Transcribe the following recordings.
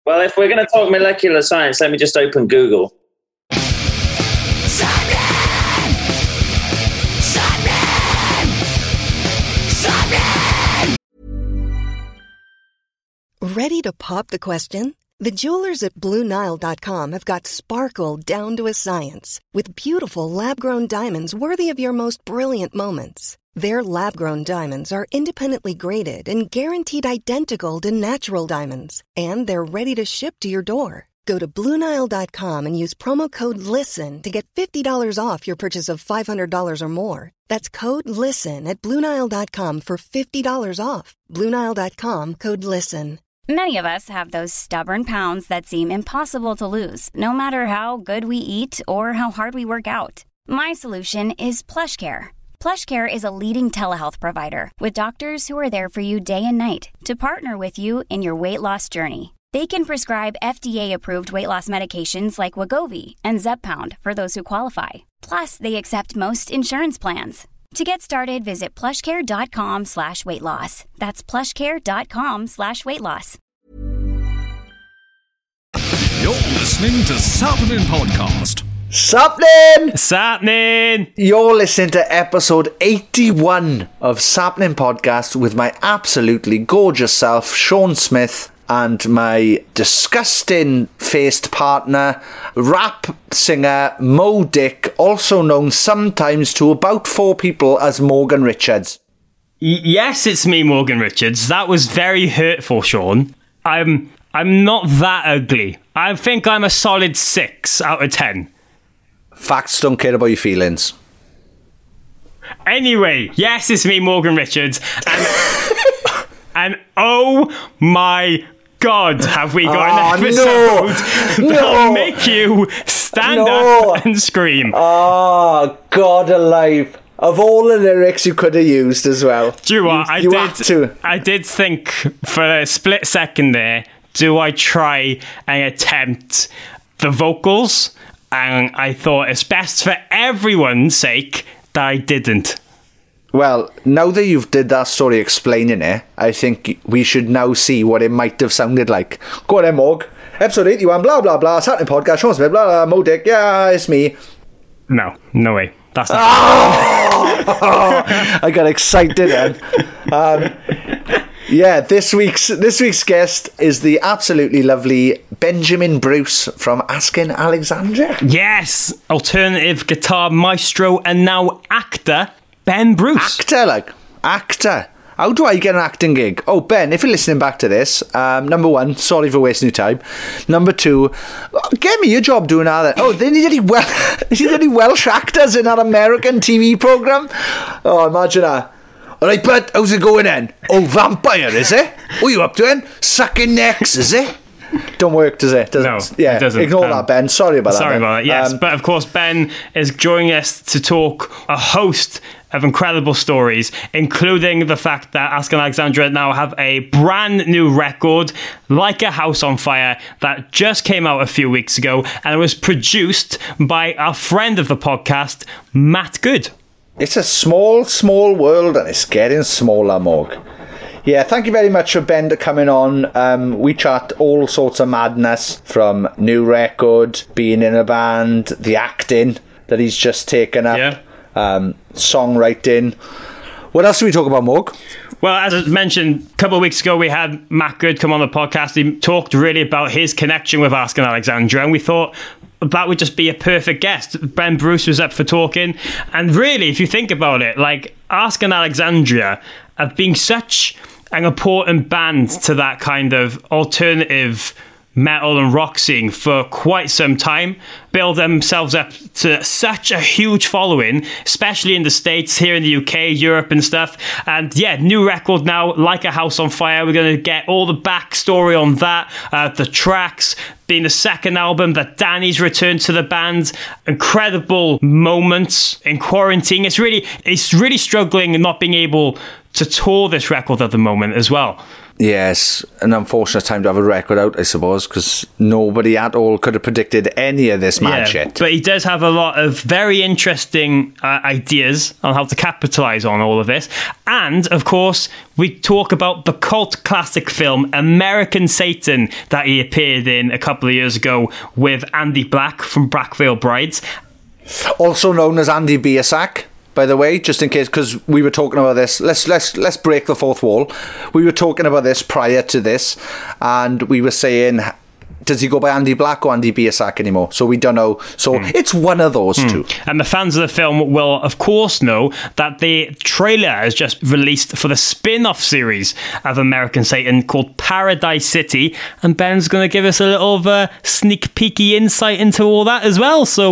Well, if we're going to talk molecular science, let me just open Google. Ready to pop the question? The jewelers at BlueNile.com have got sparkle down to a science with beautiful lab-grown diamonds worthy of your most brilliant moments. Their lab-grown diamonds are independently graded and guaranteed identical to natural diamonds, and they're ready to ship to your door. Go to BlueNile.com and use promo code LISTEN to get $50 off your purchase of $500 or more. That's code LISTEN at BlueNile.com for $50 off. BlueNile.com, code LISTEN. Many of us have those stubborn pounds that seem impossible to lose, no matter how good we eat or how hard we work out. My solution is PlushCare. PlushCare is a leading telehealth provider with doctors who are there for you day and night to partner with you in your weight loss journey. They can prescribe FDA-approved weight loss medications like Wegovy and Zepbound for those who qualify. Plus, they accept most insurance plans. To get started, visit plushcare.com/weightloss. That's plushcare.com/weightloss. You're listening to Sapnin Podcast. Sapnin! You're listening to episode 81 of Sapnin Podcast with my absolutely gorgeous self, Sean Smith, and my disgusting-faced partner, rap singer Mo Dick, also known sometimes to about 4 people as Morgan Richards. Yes, it's me, Morgan Richards. That was very hurtful, Sean. I'm not that ugly. I think I'm a solid 6 out of 10. Facts don't care about your feelings. Anyway, yes, it's me, Morgan Richards. And oh my God, have we got an episode that'll make you stand up and scream. Oh, God alive. Of all the lyrics you could have used as well. Do you know what? I did think for a split second there, do I try and attempt the vocals? And I thought it's best for everyone's sake that I didn't. Well, now that you've did that story explaining it, I think we should now see what it might have sounded like. Go on then, Morg. Episode 81, blah, blah, blah, Saturday podcast, Sean Smith, blah, blah, Mo Dick, yeah, it's me. No way. That's not I got excited then. Yeah, this week's guest is the absolutely lovely Benjamin Bruce from Asking Alexandria. Yes, alternative guitar maestro and now actor Ben Bruce. Actor. How do I get an acting gig? Oh, Ben, if you're listening back to this, number 1, sorry for wasting your time. Number 2, get me a job doing that. Oh, they need any Welsh actors in that American TV programme? Oh, imagine that. All right, bud, how's it going then? Oh, vampire, is it? What are you up to then? Sucking necks, is it? Don't work, does it? No, it doesn't. Ignore that, Ben. Sorry about that. Sorry about that, yes. But of course, Ben is joining us to talk a host of incredible stories, including the fact that Asking Alexandria now have a brand new record, Like a House on Fire, that just came out a few weeks ago, and it was produced by our friend of the podcast, Matt Good. It's a small, small world, and it's getting smaller, Morg. Yeah, thank you very much for Ben coming on. We chat all sorts of madness, from new record, being in a band, the acting that he's just taken up, songwriting. What else do we talk about, Morg? Well, as I mentioned, a couple of weeks ago, we had Matt Good come on the podcast. He talked really about his connection with Asking Alexandria, and we thought that would just be a perfect guest. Ben Bruce was up for talking. And really, if you think about it, like, Asking Alexandria have been such an important band to that kind of alternative metal and rock scene for quite some time, build themselves up to such a huge following, especially in the States, here in the UK, Europe and stuff. And yeah, new record now, Like a House on Fire. We're going to get all the backstory on that, the tracks, being the second album that Danny's returned to the band, incredible moments in quarantine. It's really struggling and not being able to tour this record at the moment as well. Yes, an unfortunate time to have a record out, I suppose, because nobody at all could have predicted any of this mad shit. But he does have a lot of very interesting ideas on how to capitalise on all of this. And, of course, we talk about the cult classic film American Satan that he appeared in a couple of years ago with Andy Black from Brackville Brides. Also known as Andy Biersack, by the way, just in case, because we were talking about this. Let's break the fourth wall. We were talking about this prior to this, and we were saying, does he go by Andy Black or Andy Biersack anymore? So we don't know. So it's one of those two. And the fans of the film will, of course, know that the trailer is just released for the spin-off series of American Satan called Paradise City, and Ben's going to give us a little of a sneak peeky insight into all that as well. So,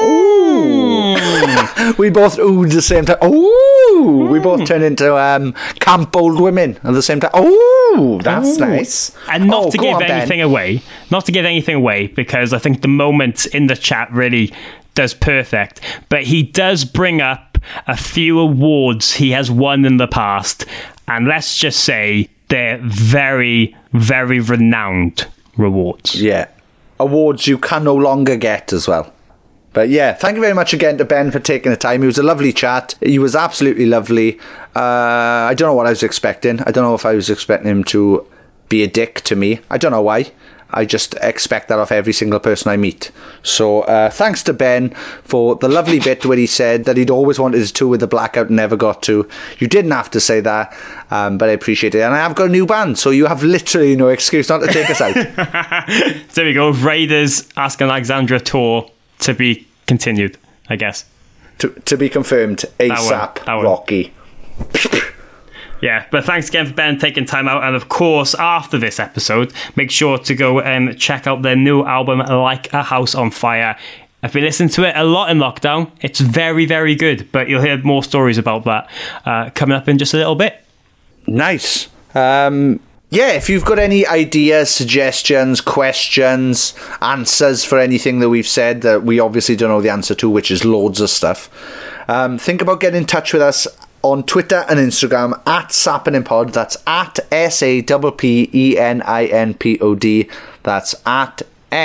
we both oohed at the same time. Ooh, we both turned into camp old women at the same time. Ooh, that's nice. And not to give anything away. Not to give anything away, because I think the moment in the chat really does perfect. But he does bring up a few awards he has won in the past. And let's just say they're very, very renowned rewards. Yeah. Awards you can no longer get as well. But yeah, thank you very much again to Ben for taking the time. It was a lovely chat. He was absolutely lovely. I don't know what I was expecting. I don't know if I was expecting him to be a dick to me. I don't know why. I just expect that of every single person I meet. So thanks to Ben for the lovely bit where he said that he'd always wanted to tour with the Blackout and never got to. You didn't have to say that, but I appreciate it. And I have got a new band, so you have literally no excuse not to take us out. There we go. Raiders Ask Alexandra tour to be continued, I guess. To be confirmed. ASAP Rocky. Yeah, but thanks again for Ben taking time out. And of course, after this episode, make sure to go and check out their new album, Like a House on Fire. I've been listening to it a lot in lockdown. It's very, very good. But you'll hear more stories about that coming up in just a little bit. Nice. Yeah, if you've got any ideas, suggestions, questions, answers for anything that we've said that we obviously don't know the answer to, which is loads of stuff, think about getting in touch with us on Twitter and Instagram at Sappeninpod. That's at SAPPENINPOD. That's at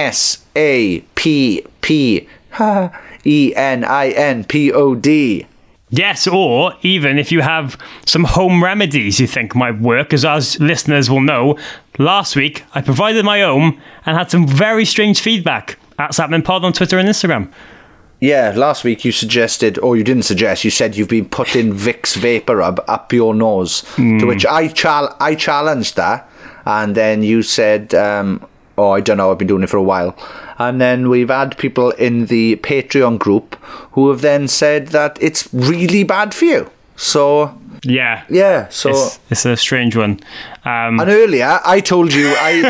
SAPPENINPOD. Yes, or even if you have some home remedies you think might work, as listeners will know, last week I provided my own and had some very strange feedback at Sappeninpod on Twitter and Instagram. Yeah, last week you suggested, or you didn't suggest, you said you've been putting Vicks Vapor Rub up your nose, to which I challenged that, and then you said, I don't know, I've been doing it for a while. And then we've had people in the Patreon group who have then said that it's really bad for you. So yeah. So it's a strange one. And earlier I told you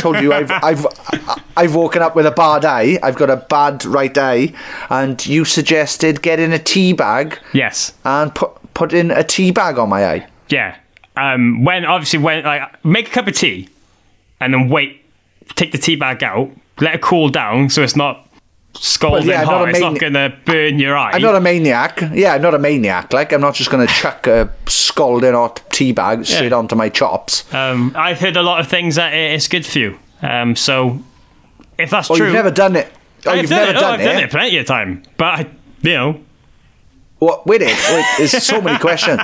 I've woken up with a bad eye. I've got a bad right eye, and you suggested getting a tea bag. Yes. And putting a tea bag on my eye. Yeah. When make a cup of tea, and then take the tea bag out. Let it cool down so it's not scalding hot. It's not going to burn your eye. I'm not a maniac. Yeah, I'm not a maniac. Like, I'm not just going to chuck a scalding hot tea bag straight onto my chops. I've heard a lot of things that it's good for you. So, if that's true... You've never done it. I've done it plenty of time. But, What? Wait, there's so many questions.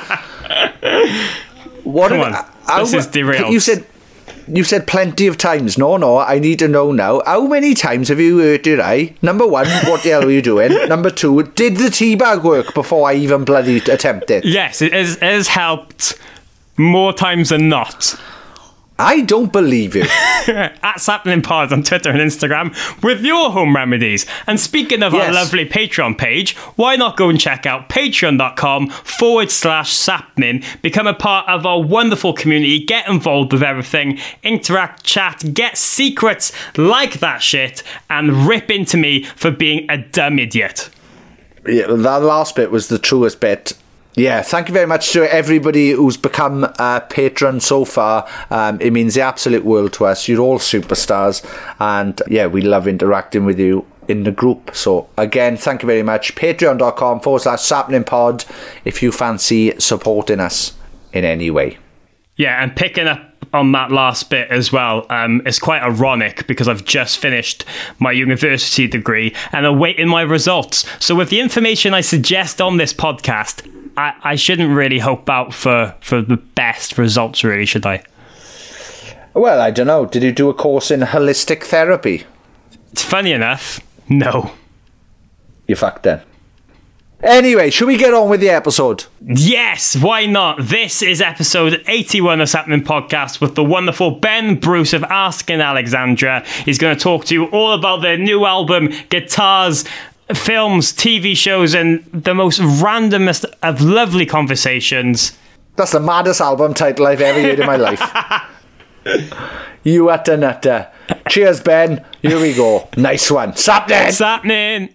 This is derailed. You said plenty of times. No, I need to know now. How many times have you hurt your eye? Number one, what the hell were you doing? Number two, did the tea bag work before I even bloody attempted? Yes, it has helped more times than not. I don't believe you. At Sappeninpod on Twitter and Instagram with your home remedies. And speaking of our lovely Patreon page, why not go and check out patreon.com/Sappenin, become a part of our wonderful community, get involved with everything, interact, chat, get secrets, like that shit, and rip into me for being a dumb idiot. Yeah, that last bit was the truest bit. Yeah, thank you very much to everybody who's become a patron so far. It means the absolute world to us. You're all superstars. And yeah, we love interacting with you in the group. So again, thank you very much. Patreon.com/Sappeninpod if you fancy supporting us in any way. Yeah, and picking up on that last bit as well. It's quite ironic because I've just finished my university degree and awaiting my results. So with the information I suggest on this podcast, I shouldn't really hope out for the best results, really, should I? Well, I don't know. Did you do a course in holistic therapy? It's funny enough, no. You fucked then. Anyway, should we get on with the episode? Yes, why not? This is episode 81 of Sapnin Podcast with the wonderful Ben Bruce of Asking Alexandra. He's going to talk to you all about their new album, guitars, films, TV shows, and the most randomest of lovely conversations. That's the maddest album title I've ever heard in my life. You utter nutter. Cheers, Ben. Here we go. Nice one. Sapnin! Sapnin!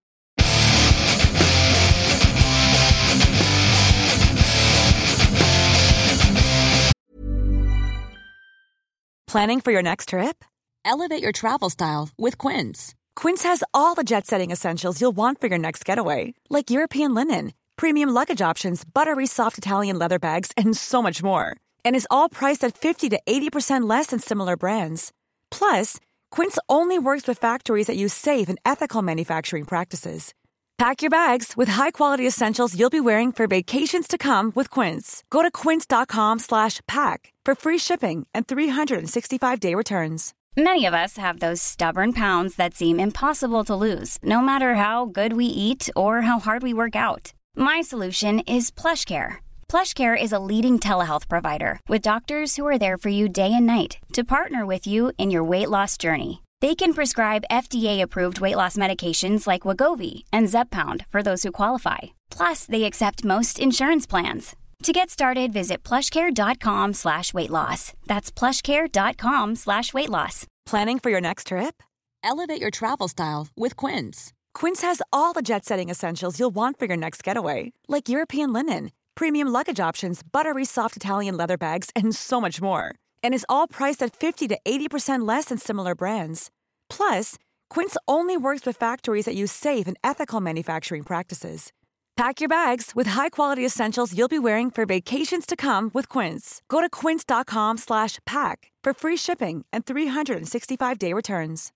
Planning for your next trip? Elevate your travel style with Quince. Quince has all the jet-setting essentials you'll want for your next getaway, like European linen, premium luggage options, buttery soft Italian leather bags, and so much more. And is all priced at 50 to 80% less than similar brands. Plus, Quince only works with factories that use safe and ethical manufacturing practices. Pack your bags with high-quality essentials you'll be wearing for vacations to come with Quince. Go to quince.com/pack for free shipping and 365-day returns. Many of us have those stubborn pounds that seem impossible to lose, no matter how good we eat or how hard we work out. My solution is PlushCare. PlushCare is a leading telehealth provider with doctors who are there for you day and night to partner with you in your weight loss journey. They can prescribe FDA-approved weight loss medications like Wegovy and Zepbound for those who qualify. Plus, they accept most insurance plans. To get started, visit plushcare.com/weightloss. That's plushcare.com/weightloss. Planning for your next trip? Elevate your travel style with Quince. Quince has all the jet-setting essentials you'll want for your next getaway, like European linen, premium luggage options, buttery soft Italian leather bags, and so much more. And is all priced at 50 to 80% less than similar brands. Plus, Quince only works with factories that use safe and ethical manufacturing practices. Pack your bags with high-quality essentials you'll be wearing for vacations to come with Quince. Go to quince.com/pack for free shipping and 365-day returns.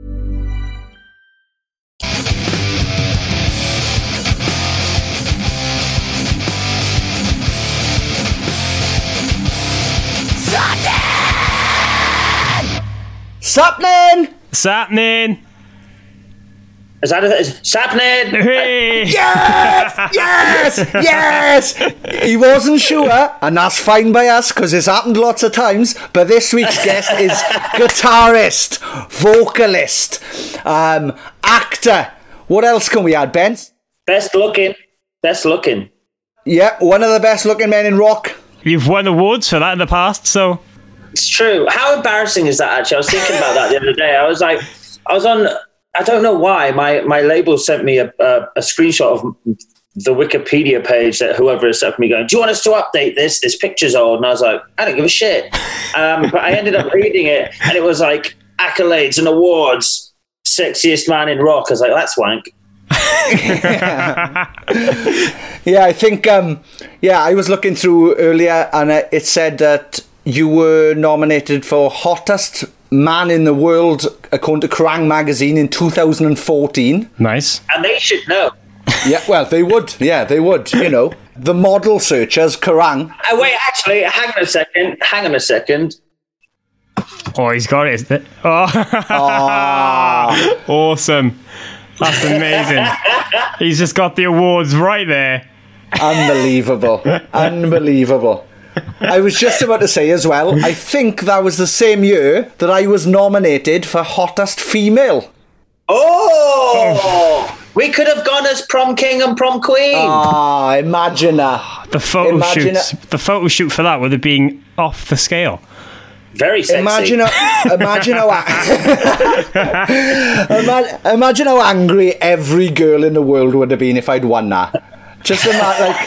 Sapnin! Sapnin! Is that it? Sapnin! Hey! Yes! Yes! Yes! He wasn't sure, and that's fine by us, because it's happened lots of times, but this week's guest is guitarist, vocalist, actor. What else can we add, Ben? Best looking. Yeah, one of the best looking men in rock. You've won awards for that in the past, so... It's true. How embarrassing is that, actually? I was thinking about that the other day. I was on, I don't know why, my label sent me a screenshot of the Wikipedia page that whoever has sent me going, do you want us to update this? This picture's old. And I was like, I don't give a shit. But I ended up reading it, and it was like, accolades and awards, sexiest man in rock. I was like, that's wank. Yeah, I think, I was looking through earlier, and it said that you were nominated for Hottest Man in the World, according to Kerrang! Magazine in 2014. Nice. And they should know. Yeah, well, they would. Yeah, they would, you know. The model searchers, Kerrang! Wait, actually, hang on a second. Oh, he's got it. Oh. Awesome. That's amazing. He's just got the awards right there. Unbelievable. Unbelievable. I was just about to say as well, I think that was the same year that I was nominated for Hottest Female. Oh! We could have gone as prom king and prom queen. Ah, imagine that. The photo shoot for that would have been off the scale. Very sexy. Imagine how angry every girl in the world would have been if I'd won that. Just imagine, like,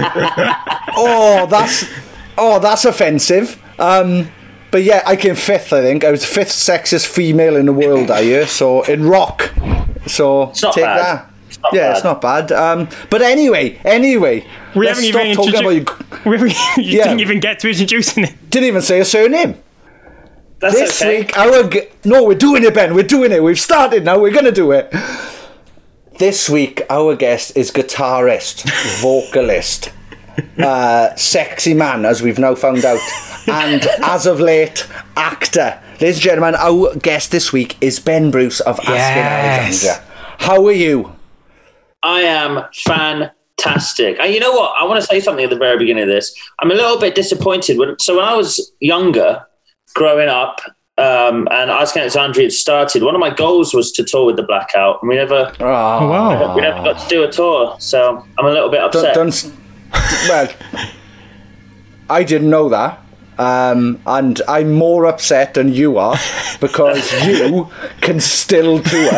that's offensive. But yeah, I came fifth. I think I was fifth sexiest female in the world that year. So in rock. So it's not take bad. that. It's not bad. But anyway, we let's haven't stop even talking about you. You didn't even get to introducing it. Didn't even say a surname. That's This okay. week, no, we're doing it, Ben. We're doing it. We've started now. We're going to do it. This week, our guest is guitarist, vocalist, sexy man, as we've now found out, and as of late, actor. Ladies and gentlemen, our guest this week is Ben Bruce of Asking Alexandria. How are you? I am fantastic. And you know what? I want to say something at the very beginning of this. I'm a little bit disappointed. When I was younger, growing up, and Asking Alexandria had started, one of my goals was to tour with the Blackout, and we never got to do a tour. So I'm a little bit upset. Well, I didn't know that. And I'm more upset than you are because you can still tour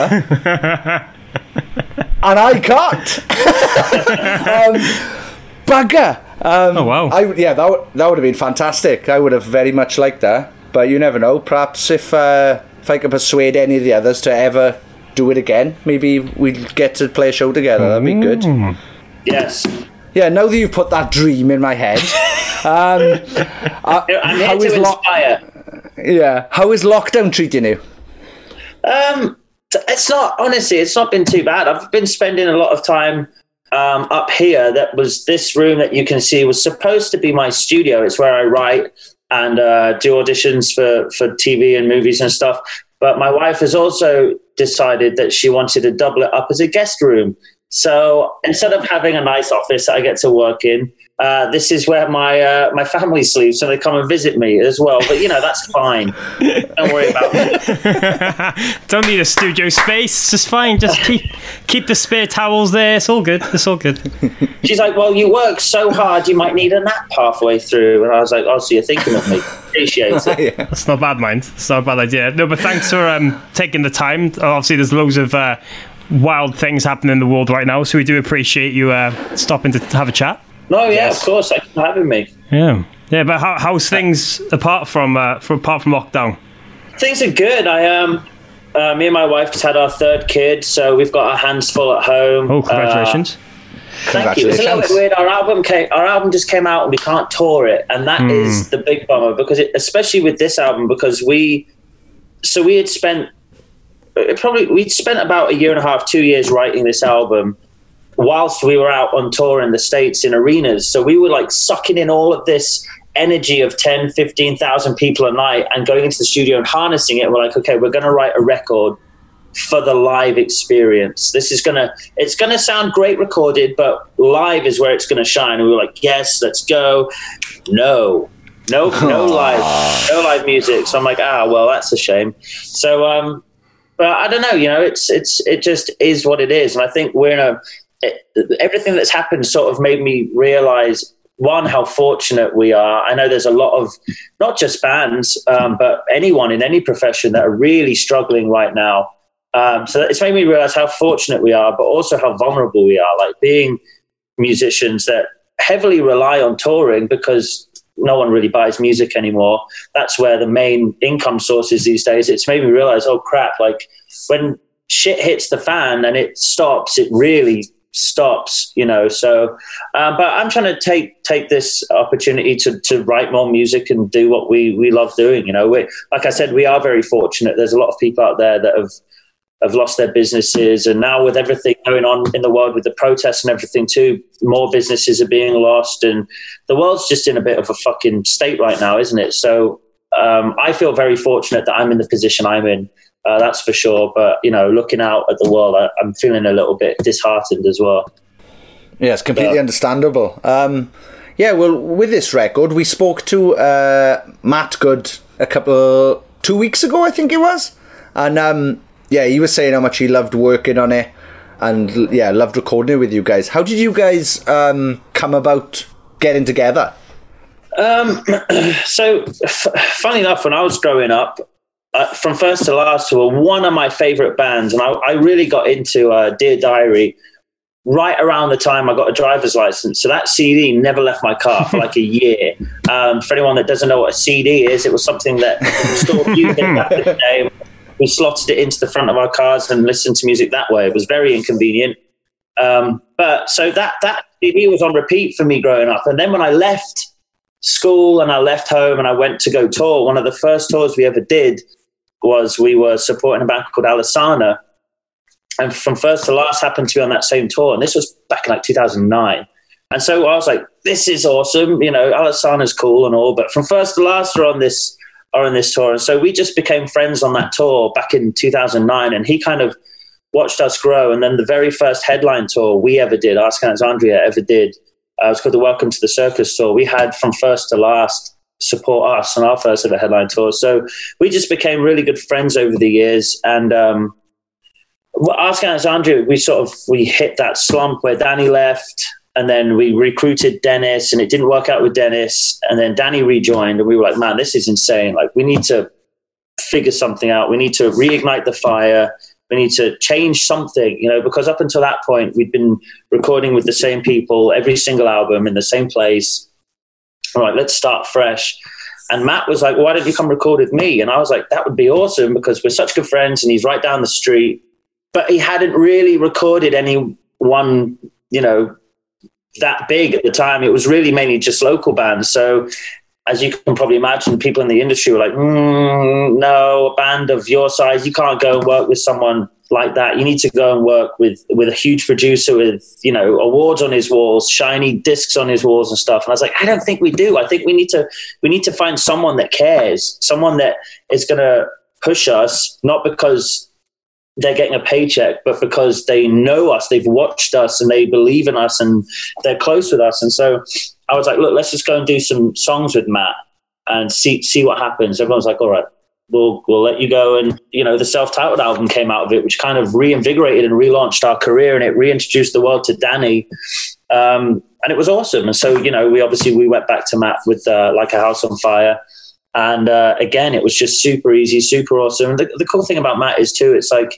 and I can't. Bugger. Oh wow! That would have been fantastic. I would have very much liked that. But you never know. Perhaps if I could persuade any of the others to ever do it again, maybe we'd get to play a show together. That'd be good. Yes. Yeah. Now that you've put that dream in my head. I'm here to inspire. How is lockdown treating you? It's not been too bad. I've been spending a lot of time up here. This room that you can see was supposed to be my studio. It's where I write and do auditions for TV and movies and stuff. But my wife has also decided that she wanted to double it up as a guest room. So instead of having a nice office that I get to work in, this is where my family sleeps, so they come and visit me as well. But that's fine. Don't worry about it. Don't need a studio space. It's just fine. Just keep the spare towels there. It's all good. She's like, well, you work so hard, you might need a nap halfway through. And I was like, oh, so you're thinking of me. Appreciate it. Yeah. That's not bad, mind. It's not a bad idea. No, but thanks for taking the time. Obviously, there's loads of wild things happening in the world right now, so we do appreciate you stopping to have a chat. No, yeah, of course. Thanks for having me. Yeah. But how's things apart from lockdown? Things are good. Me and my wife just had our third kid, so we've got our hands full at home. Oh, congratulations! Thank you. It's a little bit weird. Our album just came out, and we can't tour it, and that is the big bummer because especially with this album, because we'd spent about a year and a half, 2 years writing this album, whilst we were out on tour in the States in arenas. So we were like sucking in all of this energy of 10, 15,000 people a night and going into the studio and harnessing it. We're like, okay, we're going to write a record for the live experience. It's going to sound great recorded, but live is where it's going to shine. And we were like, yes, let's go. No live music. So I'm like, well, that's a shame. So, but I don't know, it just is what it is. And I think everything that's happened sort of made me realize, one, how fortunate we are. I know there's a lot of, not just bands, but anyone in any profession that are really struggling right now. So it's made me realize how fortunate we are, but also how vulnerable we are, like being musicians that heavily rely on touring because no one really buys music anymore. That's where the main income source is these days. It's made me realize, oh crap, like when shit hits the fan and it stops, it really stops, so but I'm trying to take this opportunity to write more music and do what we love doing. Like I said, we are very fortunate. There's a lot of people out there that have lost their businesses, and now with everything going on in the world with the protests and everything too, more businesses are being lost, and the world's just in a bit of a fucking state right now, isn't it? So I feel very fortunate that I'm in the position I'm in. That's for sure. But, looking out at the world, I'm feeling a little bit disheartened as well. Yeah, it's completely understandable. Well, with this record, we spoke to Matt Good 2 weeks ago, I think it was. And, he was saying how much he loved working on it and, loved recording it with you guys. How did you guys come about getting together? So, funny enough, when I was growing up, From First to Last were one of my favourite bands, and I really got into Dear Diary right around the time I got a driver's license. So that CD never left my car for like a year. For anyone that doesn't know what a CD is, it was something that stored music back in the day. We slotted it into the front of our cars and listened to music that way. It was very inconvenient. But so that MTV was on repeat for me growing up. And then when I left school and I left home and I went to go tour, one of the first tours we ever did was we were supporting a band called Alesana. And From First to Last happened to be on that same tour. And this was back in like 2009. And so I was like, this is awesome. You know, Alesana's cool and all, but From First to Last are on this tour. And so we just became friends on that tour back in 2009. And he kind of watched us grow. And then the very first headline tour we ever did, Ask Alexandria ever did, it was called the Welcome to the Circus tour. We had From First to Last support us on our first ever headline tour. So we just became really good friends over the years. And Ask Alexandria, we hit that slump where Danny left. And then we recruited Dennis, and it didn't work out with Dennis. And then Danny rejoined, and we were like, man, this is insane. Like, we need to figure something out. We need to reignite the fire. We need to change something, you know, because up until that point, we'd been recording with the same people, every single album in the same place. All right, let's start fresh. And Matt was like, why don't you come record with me? And I was like, that would be awesome, because we're such good friends, and he's right down the street. But he hadn't really recorded anyone, you know, that big at the time. It was really mainly just local bands. So as you can probably imagine, people in the industry were like, no, a band of your size, you can't go and work with someone like that. You need to go and work with a huge producer with, you know, awards on his walls, shiny discs on his walls and stuff. And I was like, I don't think we do. I think we need to find someone that cares, someone that is going to push us, not because they're getting a paycheck, but because they know us, they've watched us, and they believe in us, and they're close with us. And so I was like, look, let's just go and do some songs with Matt and see what happens. Everyone's like, all right, we'll let you go. And, you know, the self-titled album came out of it, which kind of reinvigorated and relaunched our career, and it reintroduced the world to Danny. And it was awesome. And so, you know, we went back to Matt with Like a House on Fire. And again, it was just super easy, super awesome. And the cool thing about Matt is too, it's like,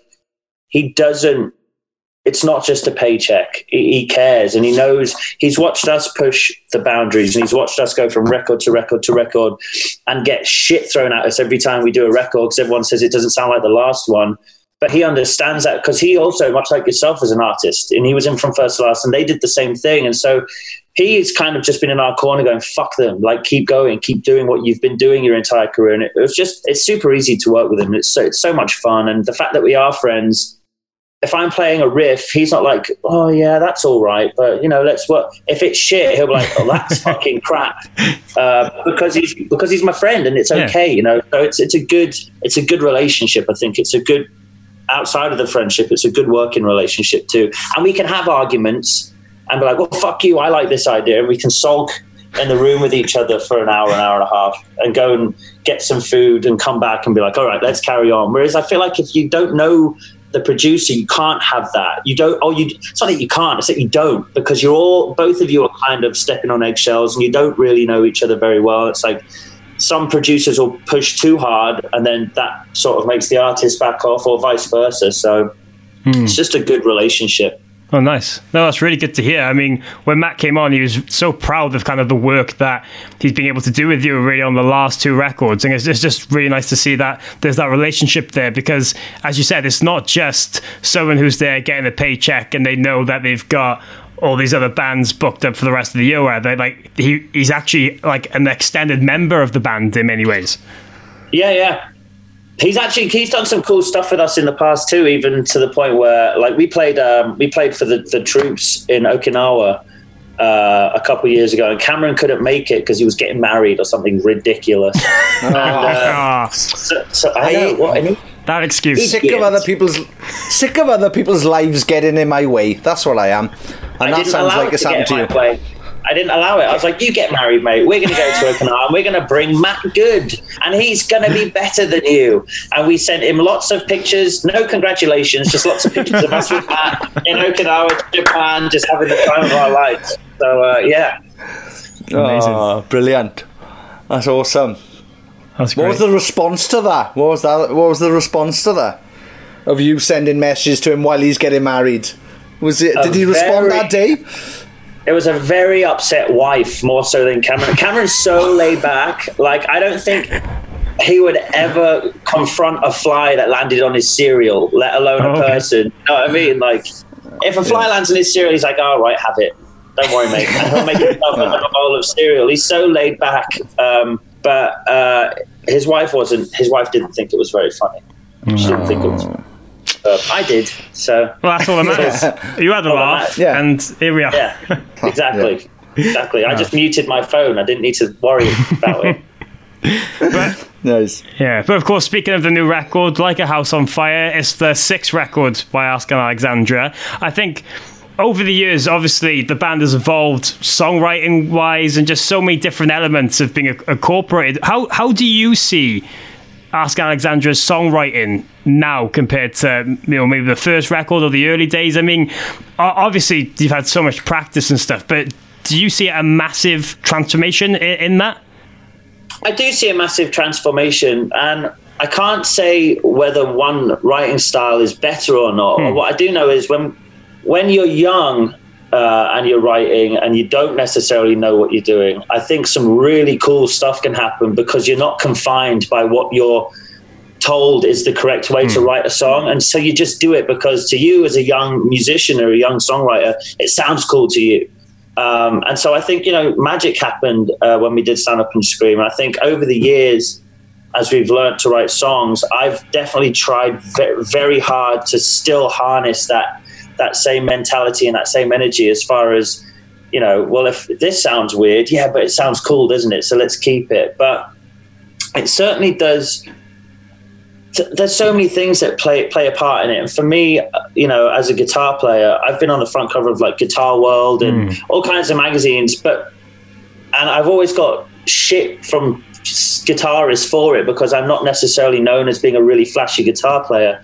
it's not just a paycheck. He cares, and he knows. He's watched us push the boundaries, and he's watched us go from record to record to record and get shit thrown at us every time we do a record, because everyone says it doesn't sound like the last one. But he understands that, because he also, much like yourself, is an artist, and he was in From First to Last, and they did the same thing. And so he's kind of just been in our corner going, fuck them, like, keep going, keep doing what you've been doing your entire career. And it's super easy to work with him. It's so much fun. And the fact that we are friends, if I'm playing a riff, he's not like, oh yeah, that's all right, but, you know, let's work. If it's shit, he'll be like, oh, that's fucking crap, because he's my friend, and it's okay, you know. So it's a good relationship. I think it's a good, outside of the friendship, it's a good working relationship too. And we can have arguments and be like, well, fuck you, I like this idea, and we can sulk in the room with each other for an hour and a half, and go and get some food and come back and be like, all right, let's carry on. Whereas I feel like if you don't know the producer, you can't have that. It's not that you can't, it's that you don't, because both of you are kind of stepping on eggshells, and you don't really know each other very well. It's like some producers will push too hard, and then that sort of makes the artist back off, or vice versa. So it's just a good relationship. Oh, nice. No, that's really good to hear. I mean, when Matt came on, he was so proud of kind of the work that he's been able to do with you really on the last two records. And it's just really nice to see that there's that relationship there, because, as you said, it's not just someone who's there getting a paycheck and they know that they've got all these other bands booked up for the rest of the year, where they like he's actually like an extended member of the band in many ways. Yeah. He's done some cool stuff with us in the past too, even to the point where, like, we played for the troops in Okinawa a couple of years ago, and Cameron couldn't make it because he was getting married or something ridiculous. So I know that excuse. Sick of other people's lives getting in my way. That's what I am, and that sounds like it's happened to you. I didn't allow it. I was like, you get married, mate. We're going to go to Okinawa, and we're going to bring Matt Good, and he's going to be better than you. And we sent him lots of pictures. No congratulations, just lots of pictures of us with Matt in Okinawa, Japan, just having the time of our lives. So, yeah. Amazing. Oh, brilliant. That's awesome. That's great. What was the response to that? What was the response to that? Of you sending messages to him while he's getting married? Did he respond that day? It was a very upset wife, more so than Cameron. Cameron's so laid back. Like, I don't think he would ever confront a fly that landed on his cereal, let alone a person. You know what I mean? Like, if a fly lands on his cereal, he's like, all right, have it. Don't worry, mate. And he'll make himself a bowl of cereal. He's so laid back. But his wife wasn't. His wife didn't think it was very funny. She didn't think it was. I did. So. Well, that's all that matters. You had a laugh, and here we are. Yeah, exactly. Exactly. I just muted my phone. I didn't need to worry about it. But, nice. Yeah, but of course, speaking of the new record, Like a House on Fire, it's the 6th record by Asking Alexandria. I think over the years, obviously, the band has evolved songwriting-wise, and just so many different elements have been incorporated. How do you see Ask Alexandria's songwriting now compared to maybe the first record or the early days? I mean, obviously, you've had so much practice and stuff, but do you see a massive transformation in that? I do see a massive transformation, and I can't say whether one writing style is better or not. What I do know is when you're young and you're writing and you don't necessarily know what you're doing, I think some really cool stuff can happen because you're not confined by what you're told is the correct way to write a song. And so you just do it because to you as a young musician or a young songwriter, it sounds cool to you. And so I think, magic happened when we did Stand Up and Scream. And I think over the years, as we've learned to write songs, I've definitely tried very, very hard to still harness that same mentality and that same energy as far as, well, if this sounds weird, yeah, but it sounds cool, doesn't it? So let's keep it. But it certainly does. There's so many things that play a part in it. And for me, as a guitar player, I've been on the front cover of like Guitar World and all kinds of magazines, and I've always got shit from guitarists for it because I'm not necessarily known as being a really flashy guitar player.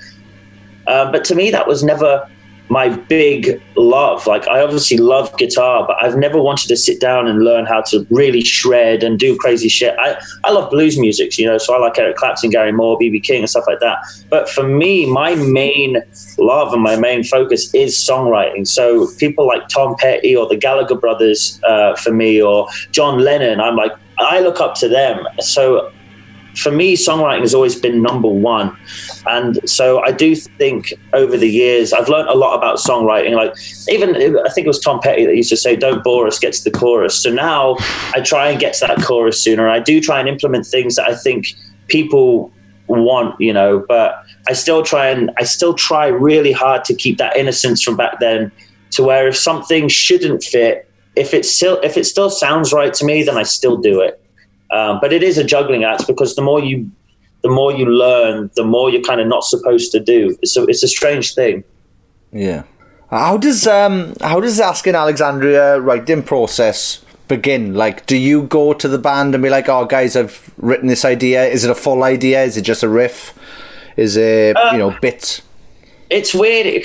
But to me, that was never my big love. Like, I obviously love guitar, but I've never wanted to sit down and learn how to really shred and do crazy shit. I love blues music, so I like Eric Clapton, Gary Moore, B.B. King and stuff like that. But for me, my main love and my main focus is songwriting. So people like Tom Petty or the Gallagher brothers for me, or John Lennon, I look up to them. So for me, songwriting has always been number one. And so I do think over the years, I've learned a lot about songwriting. Like, even, I think it was Tom Petty that used to say, don't bore us, get to the chorus. So now I try and get to that chorus sooner. I do try and implement things that I think people want, but I still try really hard to keep that innocence from back then, to where if something shouldn't fit, if it still sounds right to me, then I still do it. But it is a juggling act because the more you learn, the more you're kind of not supposed to do. So it's a strange thing. Yeah. How does Asking Alexandria writing process begin? Like, do you go to the band and be like, "Oh, guys, I've written this idea"? Is it a full idea? Is it just a riff? Is it bits? It's weird. It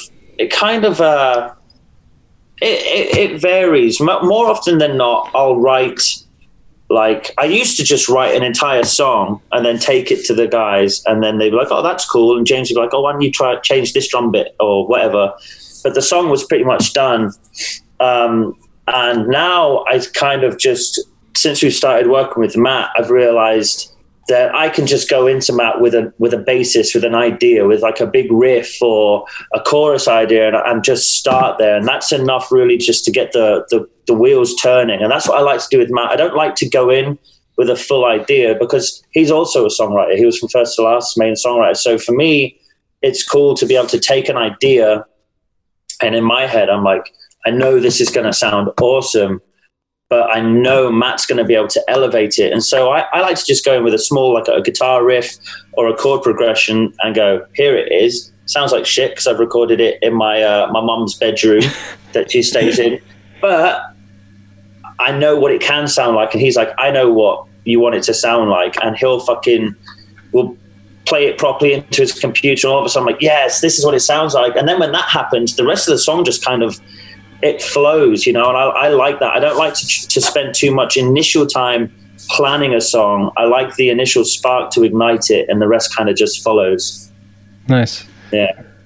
varies. More often than not, I'll write. Like, I used to just write an entire song and then take it to the guys, and then they'd be like, "Oh, that's cool." And James would be like, "Oh, why don't you change this drum bit or whatever?" But the song was pretty much done. And now I kind of just, since we've started working with Matt, I've realized that I can just go into Matt with a basis, with an idea, with like a big riff or a chorus idea, and just start there. And that's enough really just to get the wheels turning. And that's what I like to do with Matt. I don't like to go in with a full idea because he's also a songwriter. He was from First to Last's main songwriter. So for me, it's cool to be able to take an idea, and in my head, I'm like, I know this is going to sound awesome, but I know Matt's going to be able to elevate it. And so I like to just go in with a small, like a guitar riff or a chord progression and go, here it is. Sounds like shit because I've recorded it in my mum's bedroom that she stays in. But I know what it can sound like. And he's like, I know what you want it to sound like. And we'll play it properly into his computer. And all of a sudden I'm like, yes, this is what it sounds like. And then when that happens, the rest of the song just kind of, it flows, and I like that. I don't like to spend too much initial time planning a song. I like the initial spark to ignite it, and the rest kind of just follows. Nice. Yeah.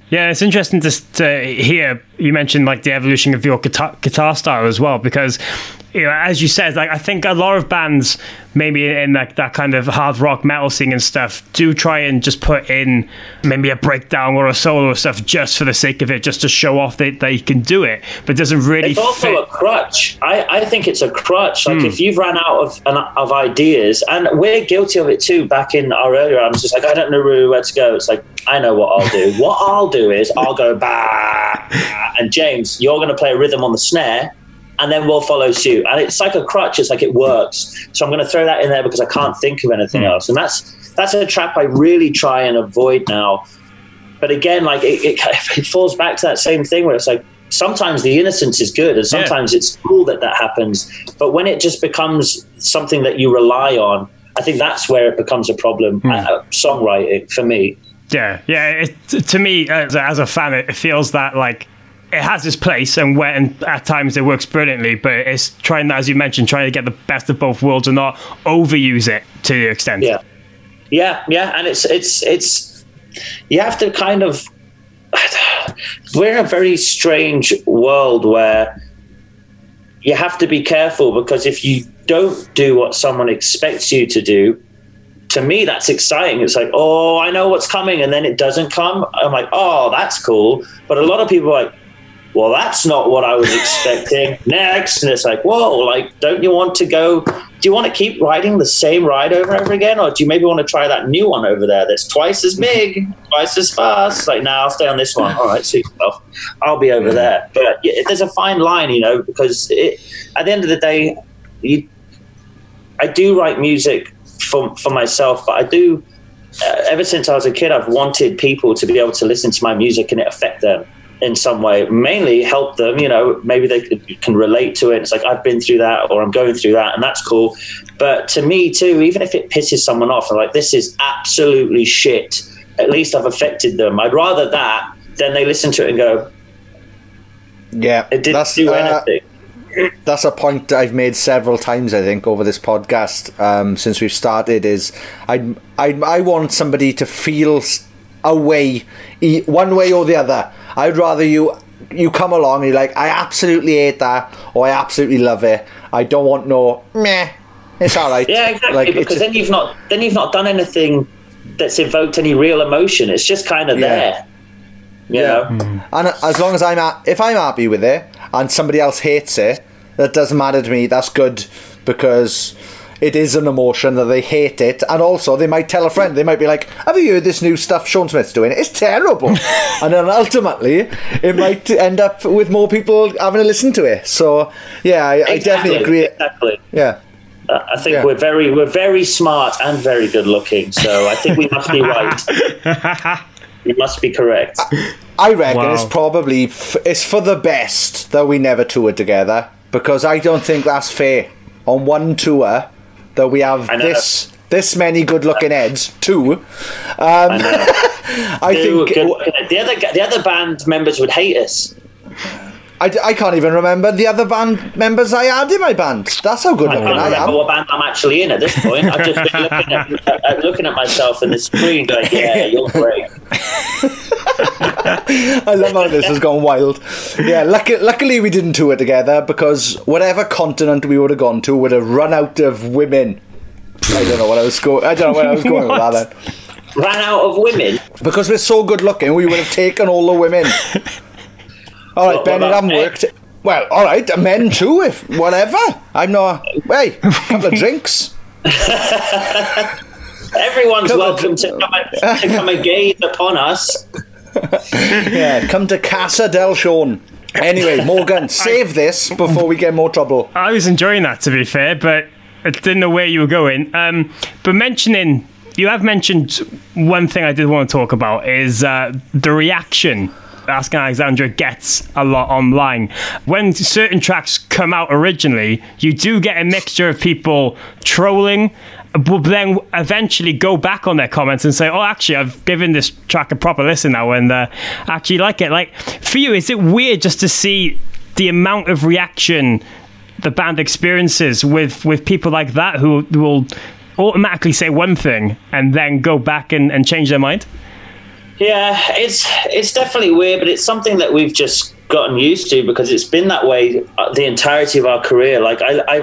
Yeah, it's interesting to hear you mention like the evolution of your guitar style as well, because as you said, like I think a lot of bands, maybe in like that kind of hard rock metal scene and stuff, do try and just put in maybe a breakdown or a solo or stuff just for the sake of it, just to show off that they can do it, but doesn't really. It's also a crutch. I think it's a crutch. Like if you've run out of ideas, and we're guilty of it too. Back in our earlier, I was just like, I don't know really where to go. It's like, I know what I'll do. What I'll do is I'll go bah, and James, you're going to play a rhythm on the snare, and then we'll follow suit. And it's like a crutch. It's like it works. So I'm going to throw that in there because I can't think of anything else. And that's a trap I really try and avoid now. But again, like it falls back to that same thing where it's like sometimes the innocence is good, and sometimes it's cool that happens. But when it just becomes something that you rely on, I think that's where it becomes a problem. Songwriting for me. Yeah. To me, as a fan, it feels that like it has its place, and when at times it works brilliantly. But it's trying, as you mentioned, trying to get the best of both worlds and not overuse it to the extent. Yeah, and it's you have to kind of. We're in a very strange world where you have to be careful, because if you don't do what someone expects you to do, to me, that's exciting. It's like, oh, I know what's coming, and then it doesn't come. I'm like, oh, that's cool. But a lot of people are like, well, that's not what I was expecting. Next. And it's like, whoa, like, don't you want to go? Do you want to keep riding the same ride over and over again? Or do you maybe want to try that new one over there that's twice as big, twice as fast? Like, I'll stay on this one. All right, suit yourself. I'll be over there. But there's a fine line, because at the end of the day, I do write music for myself, but I do, ever since I was a kid, I've wanted people to be able to listen to my music and it affect them in some way, mainly help them, maybe they can relate to it. It's like, I've been through that, or I'm going through that, and that's cool. But to me too, even if it pisses someone off, I'm like, this is absolutely shit, at least I've affected them. I'd rather that than they listen to it and go, yeah, it didn't do anything. That's a point I've made several times, I think, over this podcast since we've started, is I want somebody to feel a way, one way or the other. I'd rather you come along and you're like, I absolutely hate that, or I absolutely love it. I don't want no meh. It's all right. Yeah, exactly. Because then you've not done anything that's evoked any real emotion. It's just kind of there. You know? And as long as if I'm happy with it and somebody else hates it, that doesn't matter to me. That's good, because it is an emotion that they hate it. And also they might tell a friend, they might be like, have you heard this new stuff Sean Smith's doing? It's terrible. And then ultimately it might end up with more people having to listen to it. So yeah, I definitely agree. Exactly. Yeah. I think we're very smart and very good looking. So I think we must be right. We must be correct. I reckon it's probably it's for the best that we never toured together, because I don't think that's fair. On one tour that we have this many good-looking heads too. I think the other band members would hate us. I can't even remember the other band members I had in my band. That's how good looking I am. I can't remember what band I'm actually in at this point. I've just been looking at myself in the screen going, yeah, you're great. I love how this has gone wild. Yeah, luckily we didn't tour together, because whatever continent we would have gone to would have run out of women. I don't know where I was going with that then. Ran out of women? Because we're so good looking, we would have taken all the women. All right, Ben, it hasn't worked. Well, all right, men too, if whatever. I'm not. Hey, a couple of drinks. Everyone's welcome to come and gaze upon us. Yeah, come to Casa del Sean. Anyway, Morgan, save this before we get more trouble. I was enjoying that, to be fair, but I didn't know where you were going. But you have mentioned one thing I did want to talk about is the reaction Asking Alexandra gets a lot online. When certain tracks come out originally, you do get a mixture of people trolling, but then eventually go back on their comments and say, oh, actually, I've given this track a proper listen now and actually like it. Like, for you, is it weird just to see the amount of reaction the band experiences with people like that who will automatically say one thing and then go back and change their mind? Yeah, it's definitely weird, but it's something that we've just gotten used to because it's been that way the entirety of our career. Like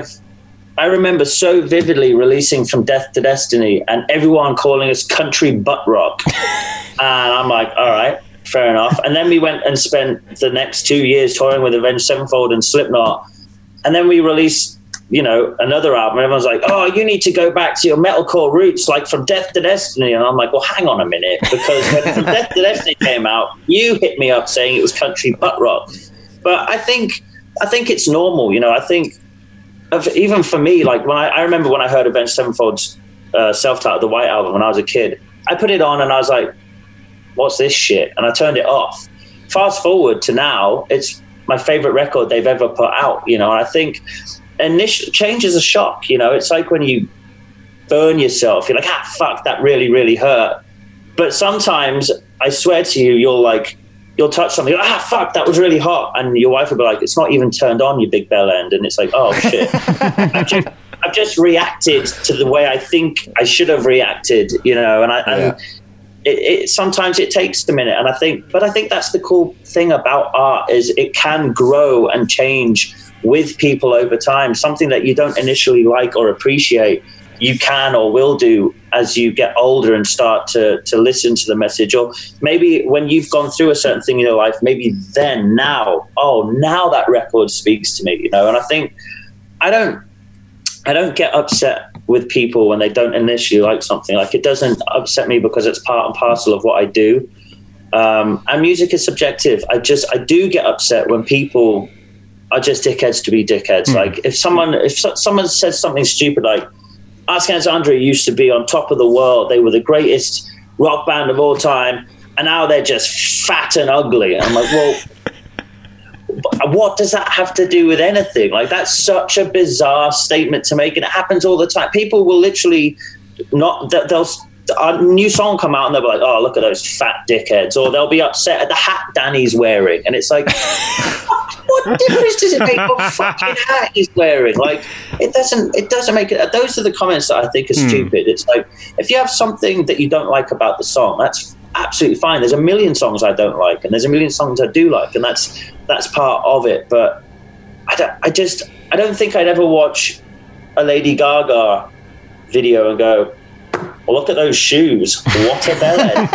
I remember so vividly releasing From Death to Destiny and everyone calling us country butt rock. And I'm like, all right, fair enough. And then we went and spent the next 2 years touring with Avenged Sevenfold and Slipknot. And then we released, another album. And everyone's like, oh, you need to go back to your metalcore roots, like From Death to Destiny. And I'm like, well, hang on a minute. Because when From Death to Destiny came out, you hit me up saying it was country butt rock. But I think it's normal. I think even for me, like when I remember when I heard Avenged Sevenfold's self-titled The White Album when I was a kid, I put it on and I was like, what's this shit? And I turned it off. Fast forward to now, it's my favorite record they've ever put out, and I think initial change is a shock. It's like when you burn yourself, you're like, fuck, that really, really hurt. But sometimes I swear to you, you'll touch something, fuck, that was really hot. And your wife will be like, it's not even turned on, you big bell end. And it's like, oh shit. I've just reacted to the way I think I should have reacted, and sometimes it takes a minute. And I think that's the cool thing about art is it can grow and change with people over time. Something that you don't initially like or appreciate, you can or will do as you get older and start to listen to the message. Or maybe when you've gone through a certain thing in your life, maybe now that record speaks to me, And I think I don't get upset with people when they don't initially like something. Like, it doesn't upset me because it's part and parcel of what I do. And music is subjective. I do get upset when people are just dickheads to be dickheads. Like if someone says something stupid like, Ars Andrei used to be on top of the world, they were the greatest rock band of all time, and now they're just fat and ugly. And I'm like, well, what does that have to do with anything? Like, that's such a bizarre statement to make, and it happens all the time. People will literally a new song come out and they'll be like, oh, look at those fat dickheads, or they'll be upset at the hat Danny's wearing, and it's like, what difference does it make what fucking hat he's wearing? Like, it doesn't make it. Those are the comments that I think are stupid. It's like, if you have something that you don't like about the song, that's absolutely fine. There's a million songs I don't like, and there's a million songs I do like, and that's part of it. But I don't think I'd ever watch a Lady Gaga video and go, well, look at those shoes. What a belly.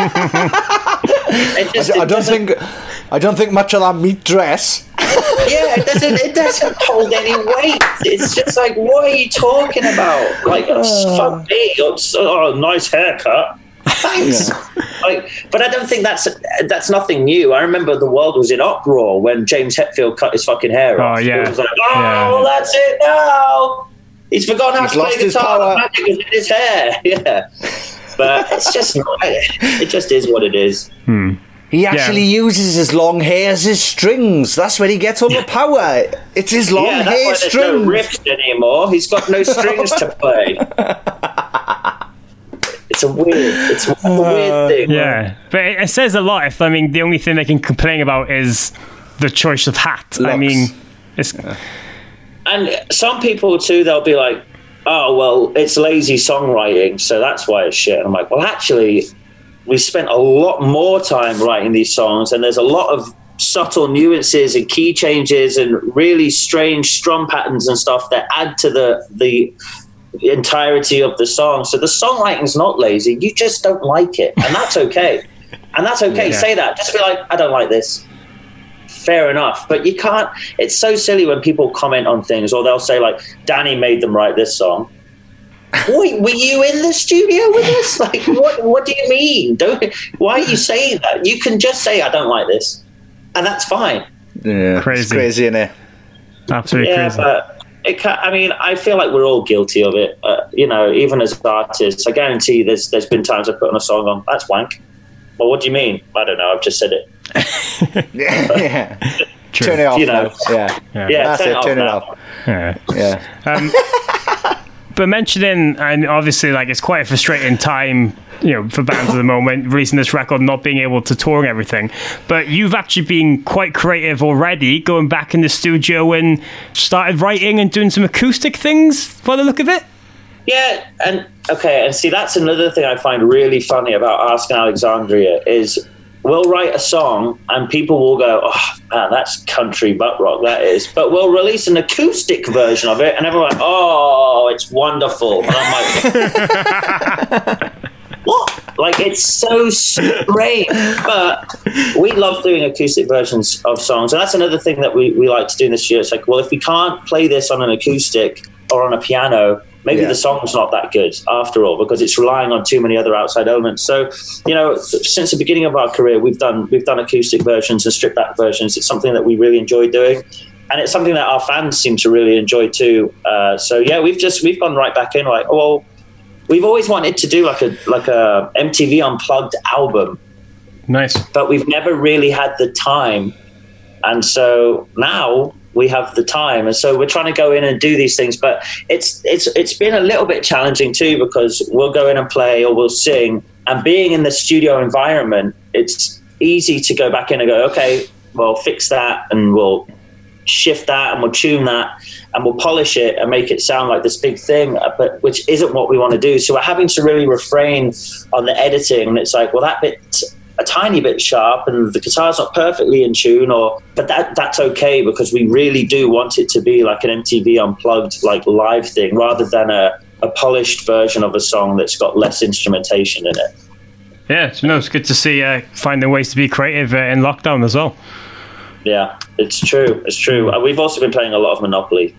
I don't think much of that meat dress. Yeah, it doesn't hold any weight. It's just like, what are you talking about? Like, fuck me. Oh, nice haircut. Thanks. Yeah. But I don't think that's nothing new. I remember the world was in uproar when James Hetfield cut his fucking hair off. Oh yeah. It was like, well, that's it now. He's forgotten how to play guitar. The magic is in his hair. Yeah. But it's just it just is what it is. He actually uses his long hair as his strings. That's where he gets all the power. It's his long hair strings. There's no riffs anymore. He's got no strings to play. It's a weird thing. Yeah, but it says a lot. If the only thing they can complain about is the choice of hat. Looks. I mean, it's. And some people too, they'll be like, "Oh, well, it's lazy songwriting, so that's why it's shit." And I'm like, "Well, actually, we spent a lot more time writing these songs, and there's a lot of subtle nuances and key changes and really strange strum patterns and stuff that add to the entirety of the song. So the songwriting's not lazy. You just don't like it, and that's okay. And that's okay. Yeah. Say that. Just be like, I don't like this. Fair enough. But you can't. It's so silly when people comment on things, or they'll say like, Danny made them write this song. Wait, were you in the studio with us? Like, what do you mean? Why are you saying that? You can just say, I don't like this, and that's fine. Yeah, crazy. It's crazy, isn't it? Absolutely crazy. But I feel like we're all guilty of it. Even as artists, I guarantee there's been times I put on a song on, that's wank. Well, what do you mean? I don't know. I've just said it. Yeah. Turn it off. Yeah. That's it. Turn it off. Yeah. But mentioning, and obviously, like, it's quite a frustrating time, for bands at the moment, releasing this record, not being able to tour and everything. But you've actually been quite creative already, going back in the studio and started writing and doing some acoustic things by the look of it. Yeah, and see, that's another thing I find really funny about Asking Alexandria is we'll write a song and people will go, oh man, that's country butt rock, that is. But we'll release an acoustic version of it and everyone's like, oh, it's wonderful. And I'm like, what? Like, it's so strange. But we love doing acoustic versions of songs. And that's another thing that we like to do this year. It's like, well, if we can't play this on an acoustic or on a piano, maybe the song's not that good after all, because it's relying on too many other outside elements. So, since the beginning of our career, we've done acoustic versions and stripped back versions. It's something that we really enjoy doing, and it's something that our fans seem to really enjoy too. So yeah, we've gone right back in. Like, well, we've always wanted to do like a MTV Unplugged album. Nice, but we've never really had the time, and so now we have the time, and so we're trying to go in and do these things. But it's been a little bit challenging too, because we'll go in and play or we'll sing, and being in the studio environment, it's easy to go back in and go, okay, well, fix that, and we'll shift that, and we'll tune that, and we'll polish it and make it sound like this big thing, but which isn't what we want to do. So we're having to really refrain on the editing, and it's like, well, that bit's a tiny bit sharp and the guitar's not perfectly in tune, but that's okay, because we really do want it to be like an MTV Unplugged, like, live thing, rather than a polished version of a song that's got less instrumentation in it. Yeah, it's good to see finding ways to be creative in lockdown as well. Yeah, it's true. We've also been playing a lot of Monopoly.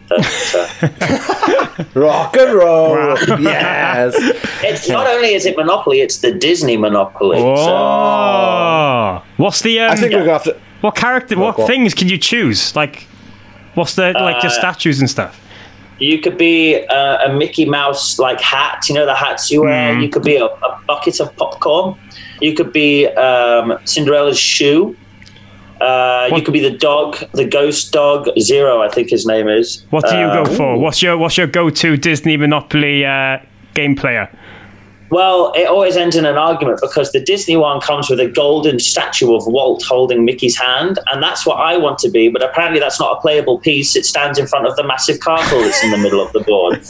Rock and roll. Wow. Yes. It's not only is it Monopoly, it's the Disney Monopoly. Oh. So. What's the? I think we're gonna have to. What character? What things can you choose? Like, what's the just statues and stuff? You could be a Mickey Mouse like hat. You know the hats you wear. You could be a bucket of popcorn. You could be Cinderella's shoe. You could be the dog, the ghost dog, Zero, I think his name is. What do you go for? What's your go-to Disney Monopoly game player? Well, it always ends in an argument, because the Disney one comes with a golden statue of Walt holding Mickey's hand, and that's what I want to be, but apparently that's not a playable piece. It stands in front of the massive castle that's in the middle of the board.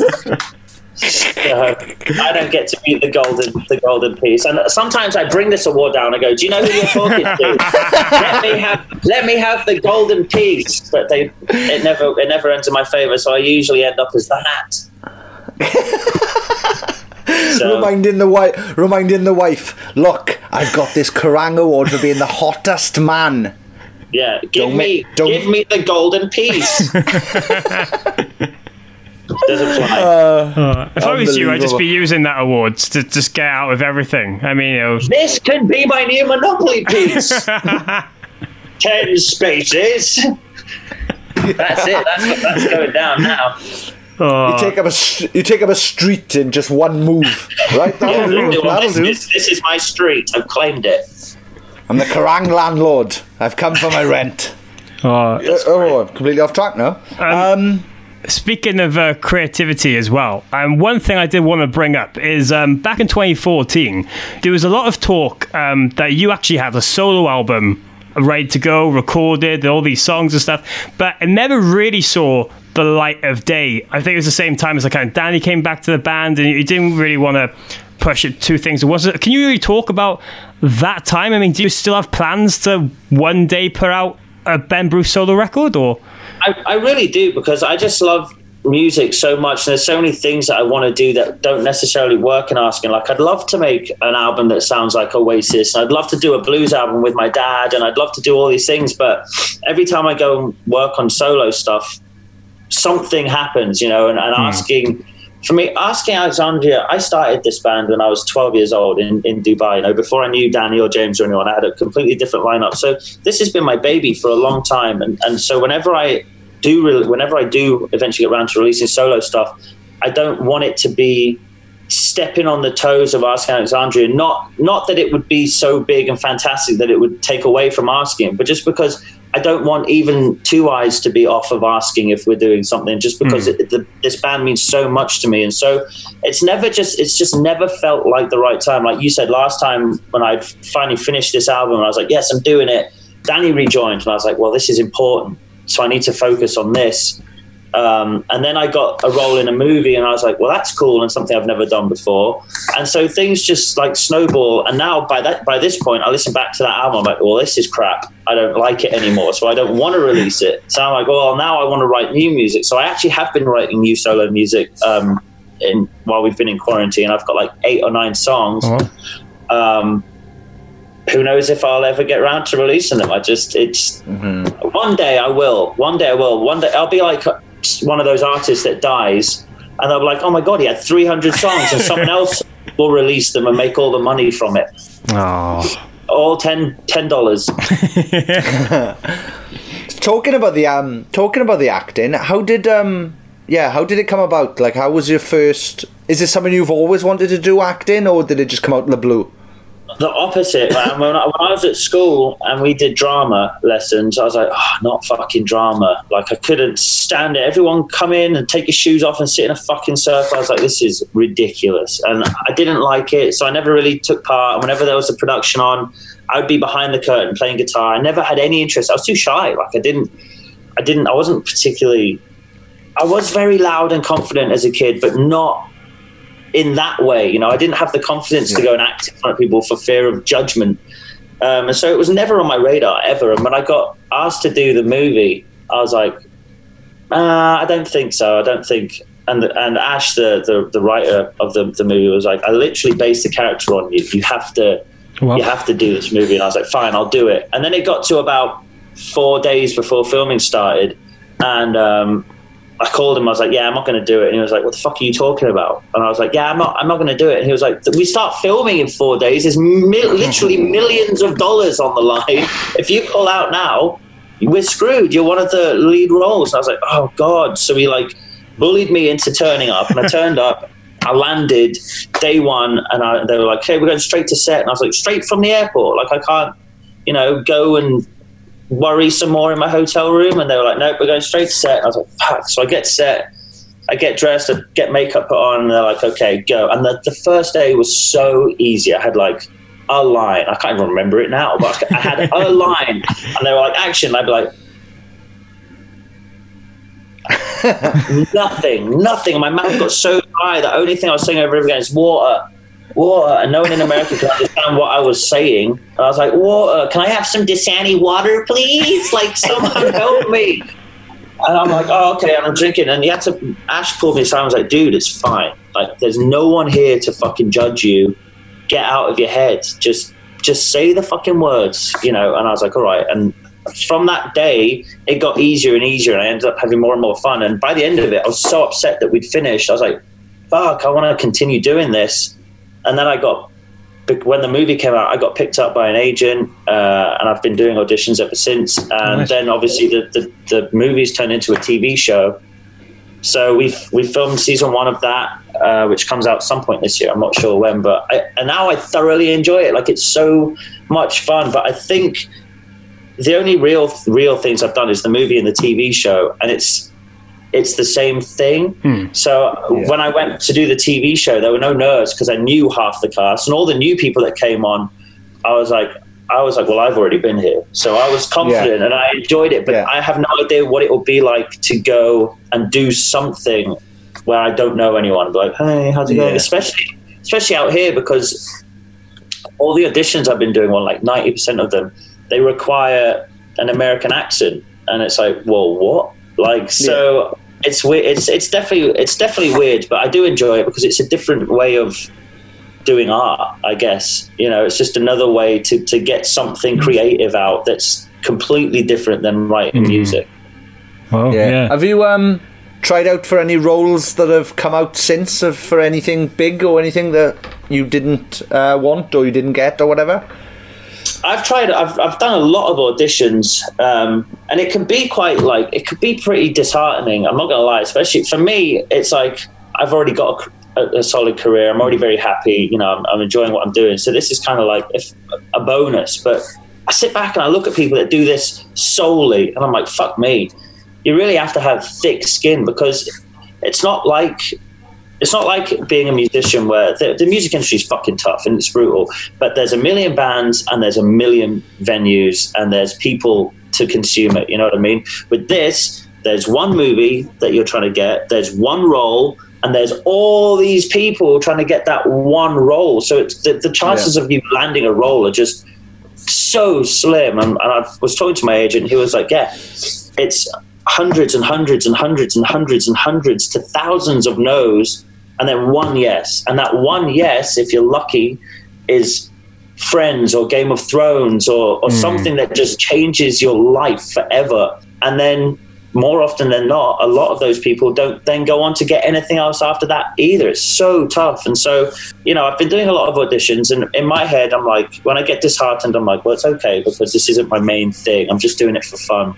I don't get to be the golden piece, and sometimes I bring this award down and go, do you know who you're talking to? let me have the golden piece, but it never ends in my favor, so I usually end up as the hat. So, reminding the wife, look, I've got this Kerrang award for being the hottest man. Yeah, give me the golden piece. Doesn't fly. If I was you, I'd just be using that award to just get out of everything. I mean, this can be my new Monopoly piece. 10 spaces. That's it. That's going down now. You take up a street in just one move, right? That'll do. This is my street. I've claimed it. I'm the Kerrang landlord. I've come for my rent. I'm completely off track now. Speaking of creativity as well, one thing I did want to bring up is back in 2014, there was a lot of talk that you actually had a solo album ready to go, recorded, all these songs and stuff, but it never really saw the light of day. I think it was the same time as Danny came back to the band, and you didn't really want to push it two things. Can you really talk about that time? I mean, do you still have plans to one day put out a Ben Bruce solo record, or? I really do, because I just love music so much, and there's so many things that I want to do that don't necessarily work in Asking. Like, I'd love to make an album that sounds like Oasis, and I'd love to do a blues album with my dad, and I'd love to do all these things, but every time I go and work on solo stuff, something happens, and Asking, for me, Asking Alexandria, I started this band when I was 12 years old in Dubai. Before I knew Danny or James or anyone, I had a completely different lineup. So this has been my baby for a long time. And so whenever I do eventually get around to releasing solo stuff, I don't want it to be stepping on the toes of Asking Alexandria. Not that it would be so big and fantastic that it would take away from Asking, but just because I don't want even Two Eyes to be off of Asking if we're doing something, just because this band means so much to me. And so it's just never felt like the right time. Like you said last time, when I finally finished this album, I was like, yes, I'm doing it. Danny rejoined, and I was like, well, this is important, so I need to focus on this. And then I got a role in a movie, and I was like, well, that's cool, and something I've never done before. And so things just like snowball. And now by this point, I listen back to that album, I'm like, well, this is crap. I don't like it anymore, so I don't want to release it. So I'm like, well, now I want to write new music. So I actually have been writing new solo music while we've been in quarantine. I've got like 8 or 9 songs. Who knows if I'll ever get around to releasing them? One day I will. One day I'll be like one of those artists that dies, and they'll be like, oh my God, he had 300 songs, and someone else will release them and make all the money from it. Oh. All $10. Talking about the acting, how did it come about? Like, how was your first? Is this something you've always wanted to do, acting, or did it just come out in the blue? The opposite, man. When I was at school and we did drama lessons, I was like, oh, not fucking drama. Like, I couldn't stand it. Everyone come in and take your shoes off and sit in a fucking circle. I was like, this is ridiculous. And I didn't like it, so I never really took part. And whenever there was a production on, I would be behind the curtain playing guitar. I never had any interest. I was too shy. Like, I wasn't particularly... I was very loud and confident as a kid, but not in that way. I didn't have the confidence to go and act in front of people for fear of judgment. And so it was never on my radar ever. And when I got asked to do the movie, I was like, I don't think so. I don't think. And Ash, the writer of the movie, was like, I literally based the character on you. You have to do this movie. And I was like, fine, I'll do it. And then it got to about 4 days before filming started, and I called him. I was like, yeah, I'm not going to do it. And he was like, what the fuck are you talking about? And I was like, yeah, I'm not going to do it. And he was like, we start filming in 4 days. There's literally millions of dollars on the line. If you pull out now, we're screwed. You're one of the lead roles. And I was like, oh God. So he like bullied me into turning up, and I turned up. I landed day one, and they were like, okay, we're going straight to set. And I was like, straight from the airport? Like, I can't, go and worry some more in my hotel room. And they were like, nope, we're going straight to set. And I was like, fuck. So I get set, I get dressed, I get makeup put on, and they're like, okay, go. And the first day was so easy. I had like a line. I can't even remember it now, but I had a line, and they were like, action. And I'd be like, nothing. And my mouth got so dry. The only thing I was saying over again is water. And no one in America could understand what I was saying. And I was like, water, can I have some Dasani water, please? Like, someone help me. And I'm like, oh, okay. And I'm drinking. And Ash pulled me aside and was like, dude, it's fine. Like, there's no one here to fucking judge you. Get out of your head. Just say the fucking words, And I was like, all right. And from that day, it got easier and easier, and I ended up having more and more fun. And by the end of it, I was so upset that we'd finished. I was like, fuck, I want to continue doing this. And then when the movie came out, I got picked up by an agent, and I've been doing auditions ever since. And then obviously the movies turned into a TV show. So we filmed season 1 of that, which comes out some point this year. I'm not sure when, but now I thoroughly enjoy it. Like, it's so much fun. But I think the only real things I've done is the movie and the TV show, and it's the same thing. So when I went to do the TV show, there were no nerves because I knew half the cast, and all the new people that came on, I was like, well, I've already been here. So I was confident and I enjoyed it, but I have no idea what it will be like to go and do something where I don't know anyone. Like, hey, how's it going? Especially out here, because all the auditions I've been doing, like 90% of them, they require an American accent. And it's like, well, what? Like, so it's weird. It's definitely weird, but I do enjoy it because it's a different way of doing art, I guess. It's just another way to get something creative out that's completely different than writing music. Oh, yeah. Have you tried out for any roles that have come out since, for anything big or anything that you didn't want or you didn't get or whatever? I've done a lot of auditions, and it can be pretty disheartening. I'm not going to lie, especially for me. It's like, I've already got a solid career. I'm already very happy. I'm enjoying what I'm doing. So this is kind of like a bonus. But I sit back and I look at people that do this solely, and I'm like, fuck me. You really have to have thick skin, because it's not like being a musician where the music industry is fucking tough and it's brutal, but there's a million bands and there's a million venues and there's people to consume it. You know what I mean? With this, there's one movie that you're trying to get, there's one role, and there's all these people trying to get that one role. So it's the chances of you landing a role are just so slim. And I was talking to my agent, who was like, yeah, it's hundreds and hundreds and hundreds and hundreds and hundreds to thousands of no's, and then one yes. And that one yes, if you're lucky, is Friends or Game of Thrones or something that just changes your life forever. And then more often than not, a lot of those people don't then go on to get anything else after that either. It's so tough. And so, I've been doing a lot of auditions, and in my head, I'm like, when I get disheartened, I'm like, well, it's okay, because this isn't my main thing. I'm just doing it for fun.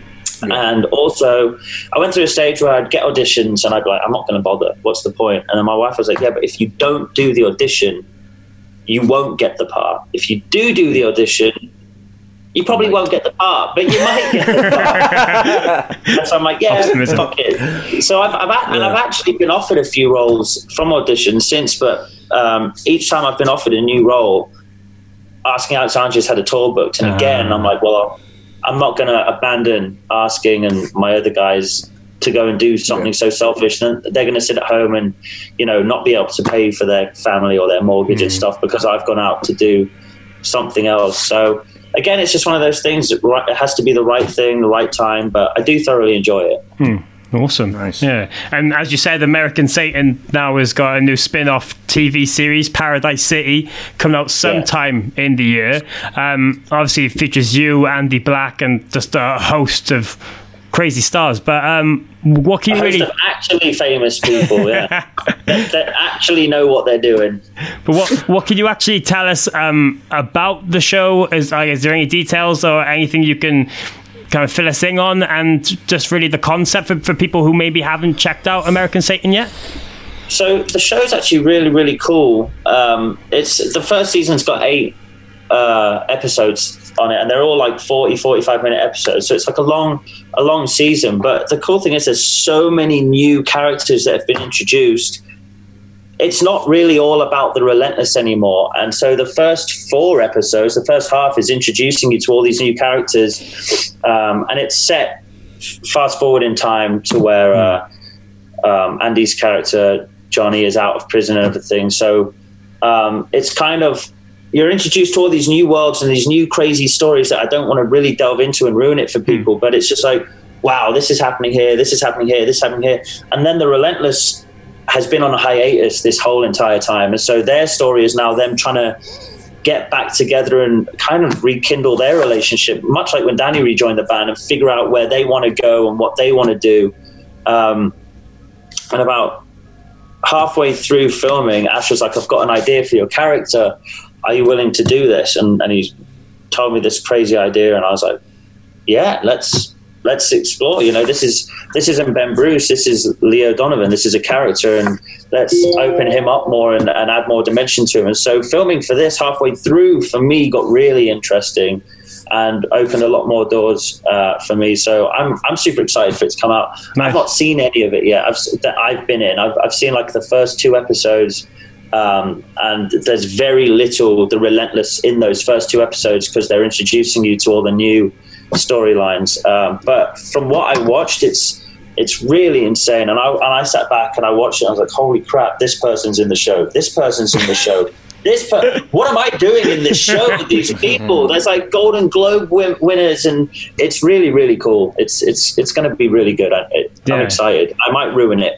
And also, I went through a stage where I'd get auditions and I'd be like, I'm not going to bother. What's the point? And then my wife was like, yeah, but if you don't do the audition, you won't get the part. If you do the audition, you probably won't get the part, but you might get the part. And so I'm like, yeah, fuck it. So I've actually been offered a few roles from auditions since, but each time I've been offered a new role, Asking Alexandria's had a tour booked. And again, I'm like, well, I'm not going to abandon Asking and my other guys to go and do something so selfish. Then they're going to sit at home and, not be able to pay for their family or their mortgage and stuff because I've gone out to do something else. So again, it's just one of those things that it has to be the right thing, the right time, but I do thoroughly enjoy it. Awesome. Nice. Yeah. And as you said, American Satan now has got a new spin-off TV series, Paradise City, coming out sometime in the year. Obviously, it features you, Andy Black, and just a host of crazy stars. But what can you really... of actually famous people, yeah. that actually know what they're doing. But what can you actually tell us about the show? Is there any details or anything you can kind of fill us in on, and just really the concept for people who maybe haven't checked out American Satan yet? So the show's actually really, really cool. It's the first season's got 8 episodes on it, and they're all like 45 minute episodes, so it's like a long season. But the cool thing is there's so many new characters that have been introduced. It's not really all about the Relentless anymore. And so the first 4 episodes, the first half, is introducing you to all these new characters. And it's set fast forward in time to where Andy's character, Johnny, is out of prison and everything. So it's kind of, you're introduced to all these new worlds and these new crazy stories that I don't want to really delve into and ruin it for people. But it's just like, wow, this is happening here, this is happening here, this is happening here. And then the Relentless has been on a hiatus this whole entire time. And so their story is now them trying to get back together and kind of rekindle their relationship, much like when Danny rejoined the band, and figure out where they want to go and what they want to do. And about halfway through filming, Ash was like, I've got an idea for your character. Are you willing to do this? And he told me this crazy idea, and I was like, yeah, let's explore. This isn't Ben Bruce, this is Leo Donovan, this is a character, and let's open him up more and add more dimension to him. And so filming for this halfway through for me got really interesting and opened a lot more doors for me. So I'm super excited for it to come out. Nice. I've not seen any of it yet. I've been in. I've seen like the first 2 episodes, and there's very little The Relentless in those first 2 episodes because they're introducing you to all the new storylines. But from what I watched, it's really insane. And I sat back and I watched it. And I was like, holy crap! This person's in the show. This person's in the show. What am I doing in this show with these people? There's like Golden Globe winners, and it's really, really cool. It's going to be really good. I'm excited. I might ruin it.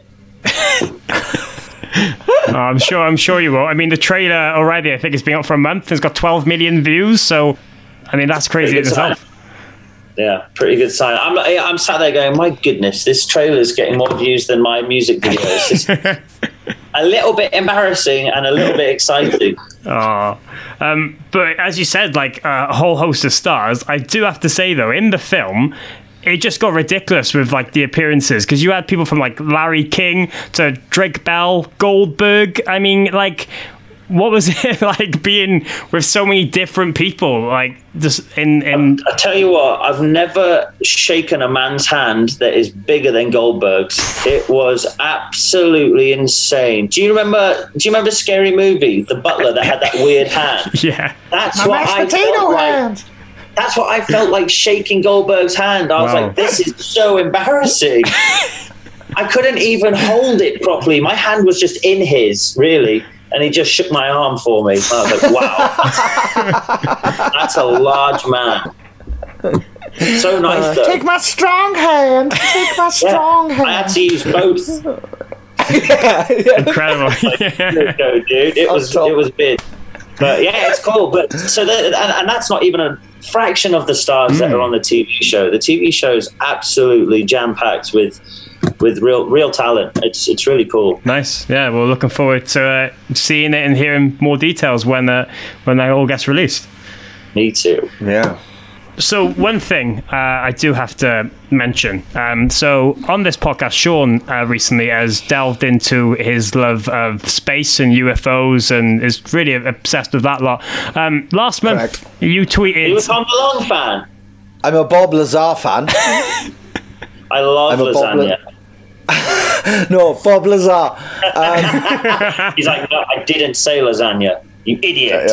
I'm sure you will. I mean, the trailer already, I think it's been out for a month. It's got 12 million views. So, I mean, that's crazy in itself. Yeah, pretty good sign. I'm sat there going, my goodness, this trailer's getting more views than my music videos. It's a little bit embarrassing and a little bit exciting. But as you said, like a whole host of stars. I do have to say, though, in the film, it just got ridiculous with like the appearances, because you had people from like Larry King to Drake Bell, Goldberg. I mean, like, what was it like being with so many different people? Like, just in I tell you what, I've never shaken a man's hand that is bigger than Goldberg's. It was absolutely insane. Do you remember Scary Movie, the butler that had that weird hand? Yeah, that's what I felt like. That's what I felt like shaking Goldberg's hand. I was like, this is so embarrassing. I couldn't even hold it properly. My hand was just in his, really. And he just shook my arm for me. I was like, wow. That's a large man. So nice, though. Take my strong hand. Take my strong hand. I had to use both. Incredible. Go, dude. It was big. But yeah, it's cool. But so and that's not even a fraction of the stars that are on the TV show. The TV show is absolutely jam-packed with real talent. It's really cool. Nice. Yeah, we're looking forward to seeing it and hearing more details when that all gets released. Me too. Yeah. So one thing I do have to mention. So on this podcast, Sean recently has delved into his love of space and UFOs and is really obsessed with that lot. Last month, you tweeted... You a Tom DeLonge fan? I'm a Bob Lazar fan. I love lasagna. No, Bob Lazar. He's like, no, I didn't say lasagna. You idiot.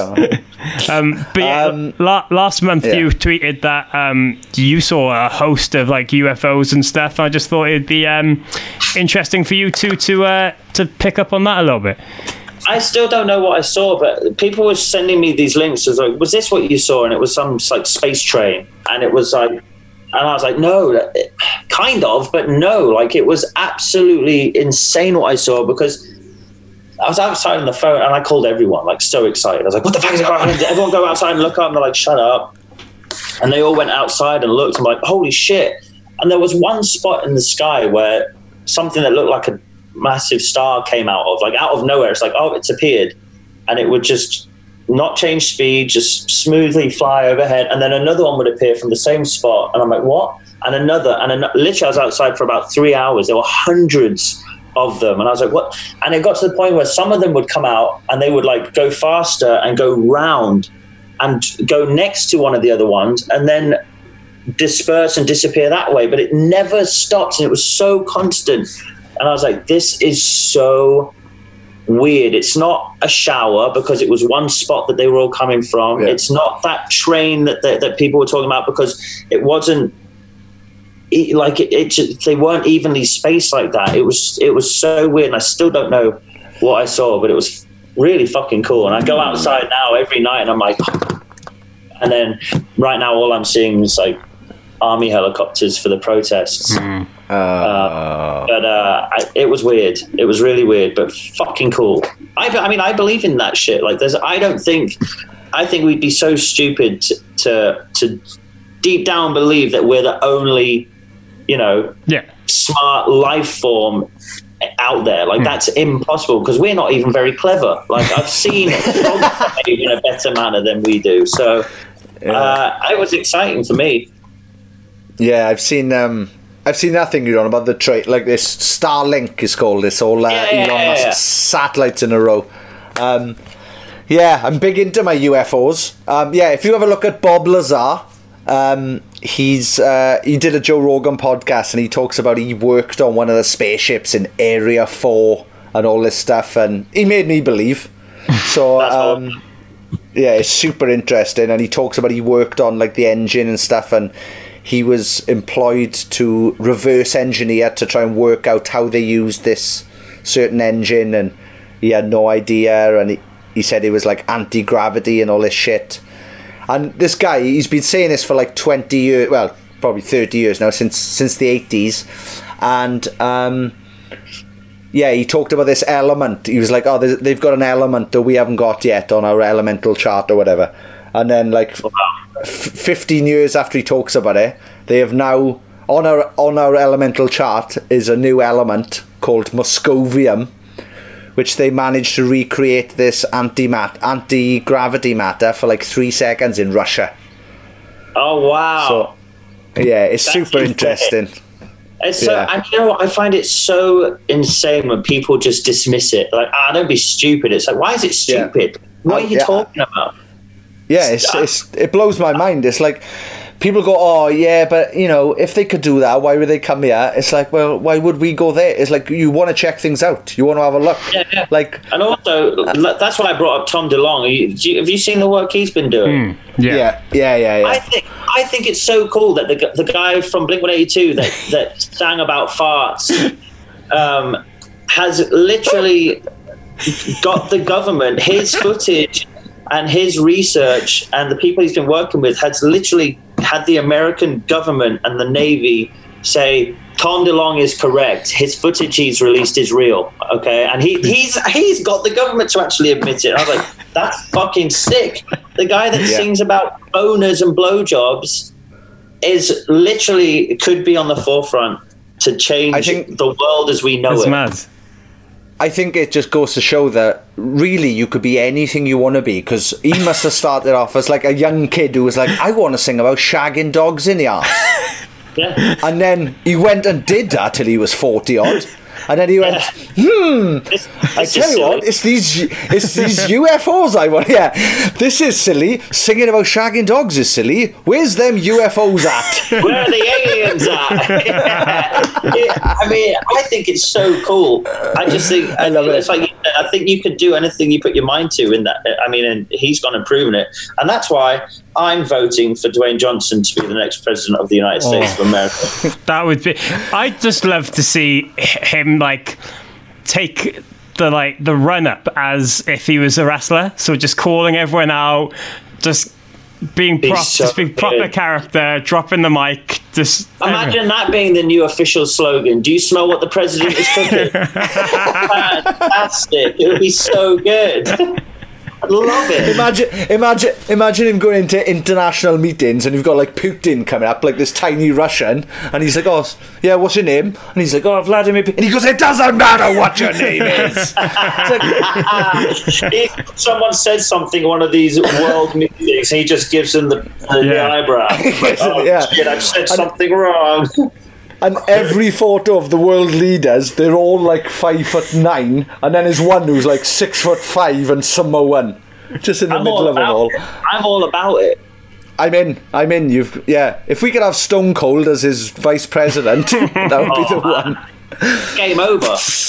Last month you tweeted that you saw a host of like UFOs and stuff. I just thought it'd be interesting for you to pick up on that a little bit. I still don't know what I saw, but people were sending me these links. It was like, was this what you saw? And it was some like space train, and it was like, and I was like, no, kind of, but no. Like, it was absolutely insane what I saw, because I was outside on the phone and I called everyone, like, so excited. I was like, what the fuck is going on? Everyone go outside and look up, and they're like, shut up. And they all went outside and looked, and I'm like, holy shit. And there was one spot in the sky where something that looked like a massive star came out of nowhere. It's like, oh, it's appeared. And it would just not change speed, just smoothly fly overhead. And then another one would appear from the same spot. And I'm like, what? And another. Literally, I was outside for about 3 hours. There were hundreds of them. And I was like, what? And it got to the point where some of them would come out and they would like go faster and go round and go next to one of the other ones and then disperse and disappear that way. But it never stopped, and it was so constant. And I was like, this is so weird. It's not a shower, because it was one spot that they were all coming from. Yeah. It's not that train that people were talking about, because it wasn't like they weren't evenly spaced like that. It was so weird, and I still don't know what I saw, but it was really fucking cool. And I go outside now every night, and I'm like, and then right now all I'm seeing is like army helicopters for the protests. But it was weird. It was really weird, but fucking cool. I mean, I believe in that shit. Like, I think we'd be so stupid to deep down believe that we're the only, smart life form out there. Like, that's impossible, because we're not even very clever. Like, I've seen frogs behave in a better manner than we do. So it was exciting for me. Yeah, I've seen that thing you're on about the trade, like this Starlink is called. It's all Elon Musk satellites in a row. I'm big into my UFOs. If you have a look at Bob Lazar, he did a Joe Rogan podcast, and he talks about he worked on one of the spaceships in Area 4 and all this stuff, and he made me believe. So it's super interesting, and he talks about he worked on like the engine and stuff, and he was employed to reverse engineer to try and work out how they used this certain engine, and he had no idea, and he said it was like anti-gravity and all this shit. And this guy, he's been saying this for like 20 years, well, probably 30 years now, since the 80s. And he talked about this element. He was like, oh, they've got an element that we haven't got yet on our elemental chart or whatever. And then like 15 years after he talks about it, they have now on our elemental chart is a new element called Moscovium, which they managed to recreate this anti-gravity matter for like 3 seconds in Russia. Oh wow. So it's That's super interesting. It's so, and you know what, I find it so insane when people just dismiss it. Like, don't be stupid. It's like, why is it stupid? What are you talking about? Yeah, it blows my mind. It's like people go, oh yeah, but you know, if they could do that, why would they come here? It's like, well, why would we go there? It's like, you want to check things out, you want to have a look. Yeah. Like, and also that's why I brought up Tom DeLonge. Have you seen the work he's been doing? Yeah. I think it's so cool that the guy from Blink-182 that sang about farts has literally got the government, his footage and his research and the people he's been working with has literally had the American government and the Navy say Tom DeLonge is correct. His footage he's released is real. Okay, and he's got the government to actually admit it. I was like, that's fucking sick. The guy that sings about boners and blowjobs is literally could be on the forefront to change the world as we know it. Mad. I think it just goes to show that really you could be anything you want to be, because he must have started off as like a young kid who was like, I want to sing about shagging dogs in the arse. Yeah. And then he went and did that till he was 40 odd. And then he went, I tell you what, it's these UFOs I want. Yeah, this is silly. Singing about shagging dogs is silly. Where's them UFOs at? Where are the aliens at? I mean, I think it's so cool. I just think I love it. It's like, I think you could do anything you put your mind to in that. I mean, and he's gone and proven it. And that's why I'm voting for Dwayne Johnson to be the next president of the United States of America. That would be. I'd just love to see him like take the run up as if he was a wrestler. So just calling everyone out, just being proper character, dropping the mic. Just imagine that being the new official slogan. Do you smell what the president is cooking? Fantastic! It would be so good. I love it. Imagine him going into international meetings and you've got like Putin coming up, like this tiny Russian, and he's like, oh yeah, what's your name? And he's like, oh, Vladimir Putin. And he goes, it doesn't matter what your name is. If someone says something one of these world meetings, he just gives them the eyebrow. Like, shit, I've said something wrong. And every photo of the world leaders, they're all like 5'9", and then there's one who's like 6'5" and Samoan, just in the middle of it all. I'm all about it. I'm in. If we could have Stone Cold as his vice president, that would be the one. Game over.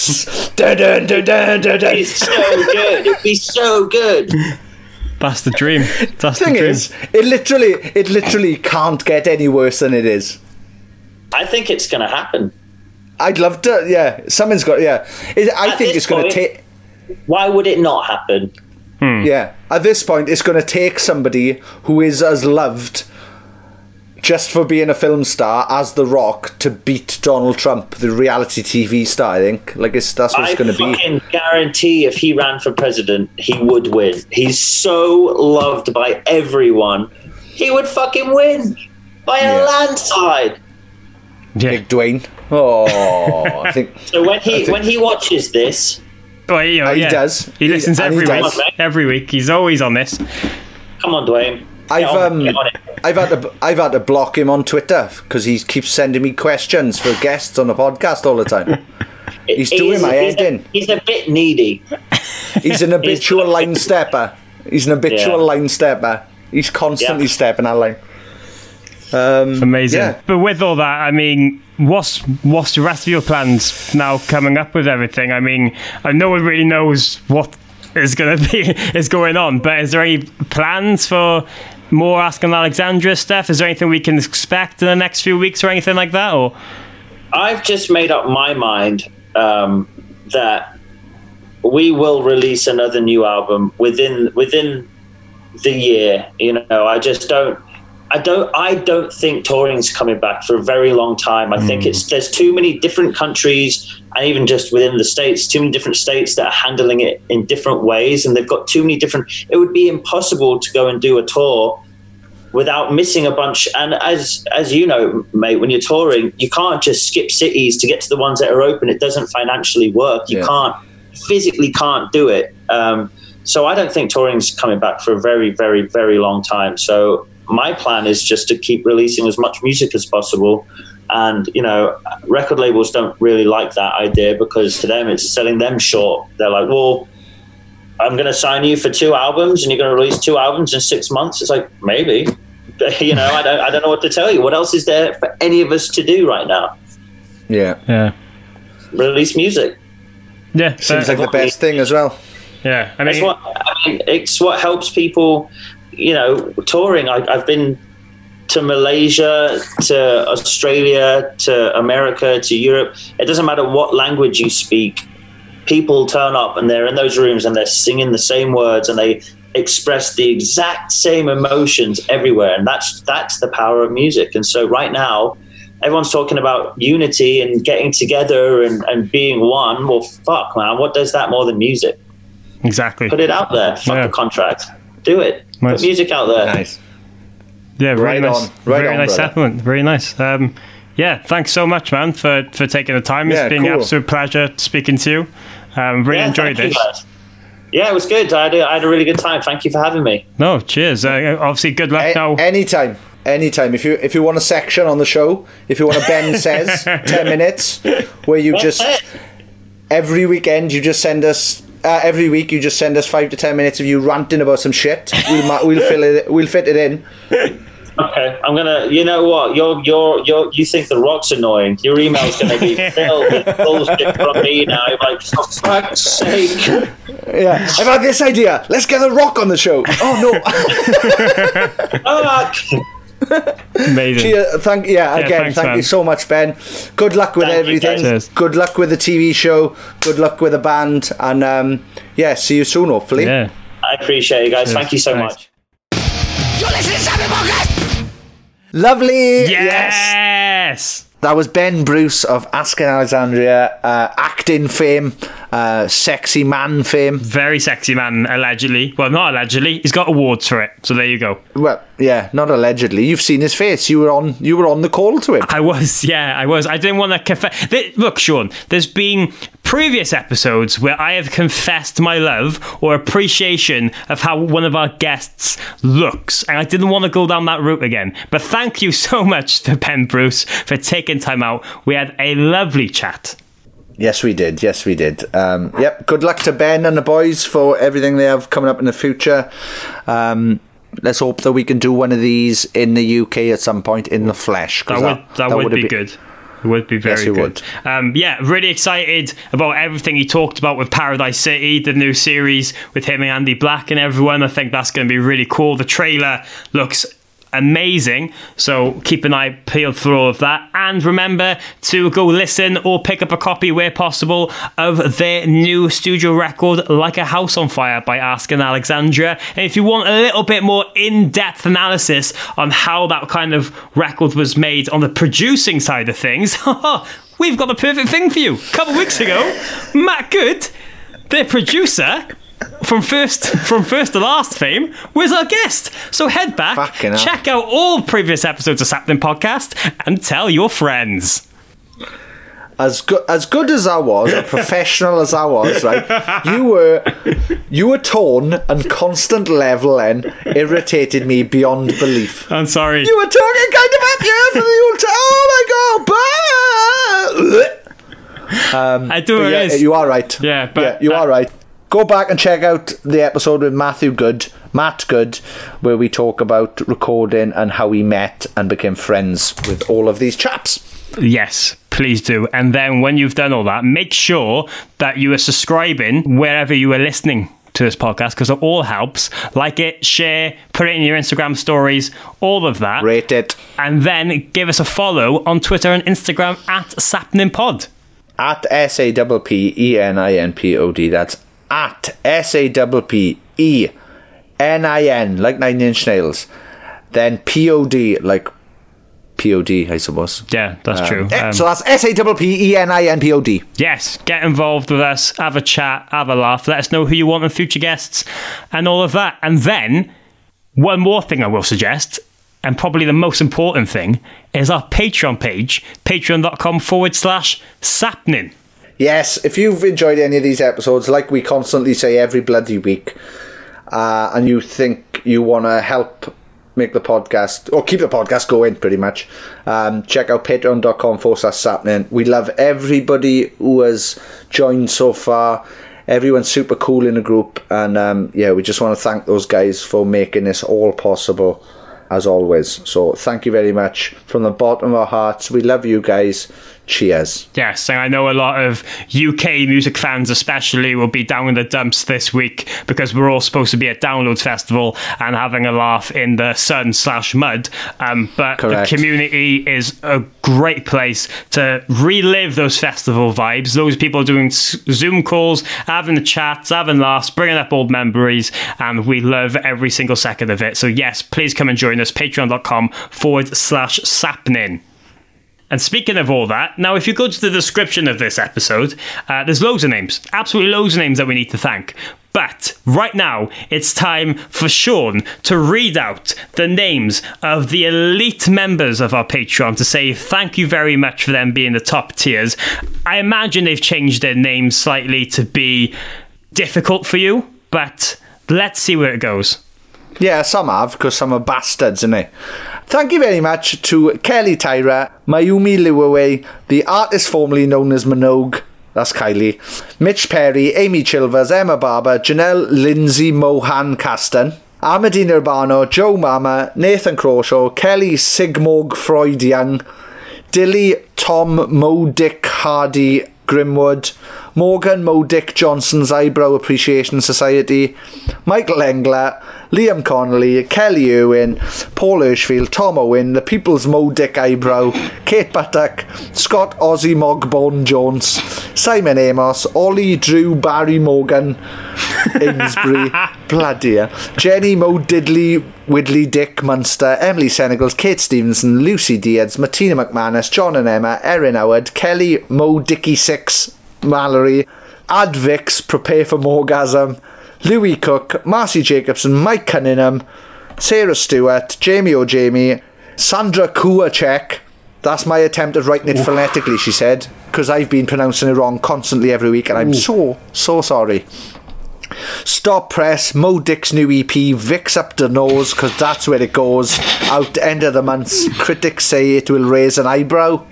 It's so good. It'd be so good. That's the dream. The thing is, it literally can't get any worse than it is. I think it's going to happen. I'd love to. Yeah, something's got. Yeah, I think it's going to take. Why would it not happen? Yeah, at this point, it's going to take somebody who is as loved just for being a film star as The Rock to beat Donald Trump, the reality TV star. I think that's what it's going to be. I fucking guarantee if he ran for president, he would win. He's so loved by everyone. He would fucking win by a landslide. Yeah. Big Dwayne. Oh, I think. So when he watches this, he does. He listens every week. Every week, he's always on this. Come on, Dwayne. I've had to block him on Twitter because he keeps sending me questions for guests on the podcast all the time. He's doing my head in. He's a bit needy. He's an habitual line stepper. He's constantly stepping that line. Amazing. Yeah. But with all that, I mean, what's the rest of your plans now coming up with everything? I mean, no one really knows what is going on, but is there any plans for more Asking Alexandria stuff? Is there anything we can expect in the next few weeks or anything like that? Or I've just made up my mind that we will release another new album within the year. You know, I don't think touring's coming back for a very long time. I think there's too many different countries, and even just within the States, too many different states that are handling it in different ways, and they've got too many different. It would be impossible to go and do a tour without missing a bunch. And as you know, mate, when you're touring, you can't just skip cities to get to the ones that are open. It doesn't financially work. You physically can't do it. So I don't think touring's coming back for a very, very, very long time. So my plan is just to keep releasing as much music as possible. And, you know, record labels don't really like that idea because to them it's selling them short. They're like, well, I'm going to sign you for 2 albums and you're going to release 2 albums in 6 months. It's like, maybe. You know, I don't know what to tell you. What else is there for any of us to do right now? Yeah. Release music. Yeah, Seems like the best thing as well. Yeah, I mean, it's what helps people. You know, touring. I've been to Malaysia, to Australia, to America, to Europe. It doesn't matter what language you speak. People turn up and they're in those rooms and they're singing the same words and they express the exact same emotions everywhere. And that's the power of music. And so right now, everyone's talking about unity and getting together and being one. Well, fuck, man. What does that more than music? Exactly. Put it out there. Fuck the contract. Do it. Nice. Put music out there. Nice. Yeah, very Right nice. on. Right very on, nice brother. settlement. Very nice. Yeah, thanks so much, man, for taking the time. It's been an absolute pleasure speaking to you. Really enjoyed this. Yeah, it was good. I had a really good time. Thank you for having me. No, cheers. Obviously, good luck now. Anytime. If you want a section on the show, if you want a Ben Says 10 minutes, where you just every weekend you just send us every week you just send us 5 to 10 minutes of you ranting about some shit. We'll fit it in. Okay, I'm gonna. You know what? You think the Rock's annoying? Your email's gonna be filled with bullshit from me now. You're like, for fuck's sake! Yeah, I've had this idea. Let's get the Rock on the show. Oh no! Amazing. Thank you so much, Ben. Good luck with everything. Good luck with the TV show. Good luck with the band, and see you soon, hopefully. Yeah, I appreciate you guys. Cheers. Thank you so much. You're listening to Sapnin Podcast. Lovely. Yes. That was Ben Bruce of Asking Alexandria, acting fame, sexy man fame. Very sexy man, allegedly. Well, not allegedly. He's got awards for it. So there you go. Well, yeah, not allegedly. You've seen his face. You were on the call to him. I was. I didn't want to confess. Look, Sean, there's been previous episodes where I have confessed my love or appreciation of how one of our guests looks, and I didn't want to go down that route again. But thank you so much to Ben Bruce for taking time out. We had a lovely chat. Yes, we did. Good luck to Ben and the boys for everything they have coming up in the future. Let's hope that we can do one of these in the UK at some point in the flesh. That would be good. It would be very good. Really excited about everything he talked about with Paradise City, the new series with him and Andy Black and everyone. I think that's going to be really cool. The trailer looks amazing, so keep an eye peeled for all of that, and remember to go listen or pick up a copy where possible of their new studio record Like a House on Fire by Asking Alexandria. And if you want a little bit more in-depth analysis on how that kind of record was made on the producing side of things, we've got the perfect thing for you. A couple of weeks ago, Matt Good, their producer from first to last fame, was our guest. So head back, check out all previous episodes of Sapnin Podcast, and tell your friends. As good as I was, a professional as I was, right? You were tone and constant level and irritated me beyond belief. I'm sorry. You were talking kind of up here for the old oh my god! I do it is. You are right. Yeah, but you are right. Go back and check out the episode with Matt Good, where we talk about recording and how we met and became friends with all of these chaps. Yes, please do. And then when you've done all that, make sure that you are subscribing wherever you are listening to this podcast, because it all helps. Like it, share, put it in your Instagram stories, all of that. Rate it. And then give us a follow on Twitter and Instagram at SapninPod. At SAPPENINPOD. That's at SAPPENIN, like 9 Inch Nails. Then POD, like POD, I suppose. Yeah, that's true. So that's SAPPENINPOD. Yes, get involved with us, have a chat, have a laugh, let us know who you want in future guests, and all of that. And then, one more thing I will suggest, and probably the most important thing, is our Patreon page, patreon.com/Sapnin. Yes, if you've enjoyed any of these episodes, like we constantly say every bloody week, and you think you want to help make the podcast, or keep the podcast going pretty much, check out patreon.com/Sapnin. We love everybody who has joined so far. Everyone's super cool in the group, and we just want to thank those guys for making this all possible. as always. So thank you very much from the bottom of our hearts. We love you guys. Cheers. Yes, and I know a lot of UK music fans especially will be down in the dumps this week because we're all supposed to be at Downloads Festival and having a laugh in the sun/mud. But Correct. The community is a great place to relive those festival vibes. Those people doing Zoom calls, having the chats, having laughs, bringing up old memories, and we love every single second of it. So yes, please come and join us, patreon.com/sapnin. And speaking of all that, now if you go to the description of this episode, there's loads of names, absolutely loads of names that we need to thank. But right now, it's time for Sean to read out the names of the elite members of our Patreon to say thank you very much for them being the top tiers. I imagine they've changed their names slightly to be difficult for you, but let's see where it goes. Yeah, some have, because some are bastards, isn't they? Thank you very much to Kelly Tyra, Mayumi Liwaway, the artist formerly known as Minogue, that's Kylie, Mitch Perry, Amy Chilvers, Emma Barber, Janelle Lindsay Mohan Caston, Amadine Urbano, Joe Mama, Nathan Crawshaw, Kelly Sigmorg Freud Young, Dilly Tom Modick Hardy Grimwood, Morgan Modick Johnson's Eyebrow Appreciation Society, Michael Engler, Liam Connolly, Kelly Irwin, Paul Hirschfield, Tom Owen, the People's Modick Eyebrow, Kate Buttock, Scott Ozzy Mogbone Jones, Simon Amos, Ollie Drew Barry Morgan, Amesbury, bloody hell, Jenny Mo Diddley Widley Dick Munster, Emily Senegals, Kate Stevenson, Lucy Diaz, Martina McManus, John and Emma, Erin Howard, Kelly Mo Dicky 6, Mallory, Advix, Prepare for Morgasm, Louis Cook, Marcy Jacobson, Mike Cunningham, Sarah Stewart, Jamie O'Jamie, Sandra Kuacek. That's my attempt at writing it phonetically, she said, because I've been pronouncing it wrong constantly every week, and I'm so sorry. Stop Press, Mo Dick's new EP, Vicks Up the Nose, because that's where it goes. Out end of the month, critics say it will raise an eyebrow.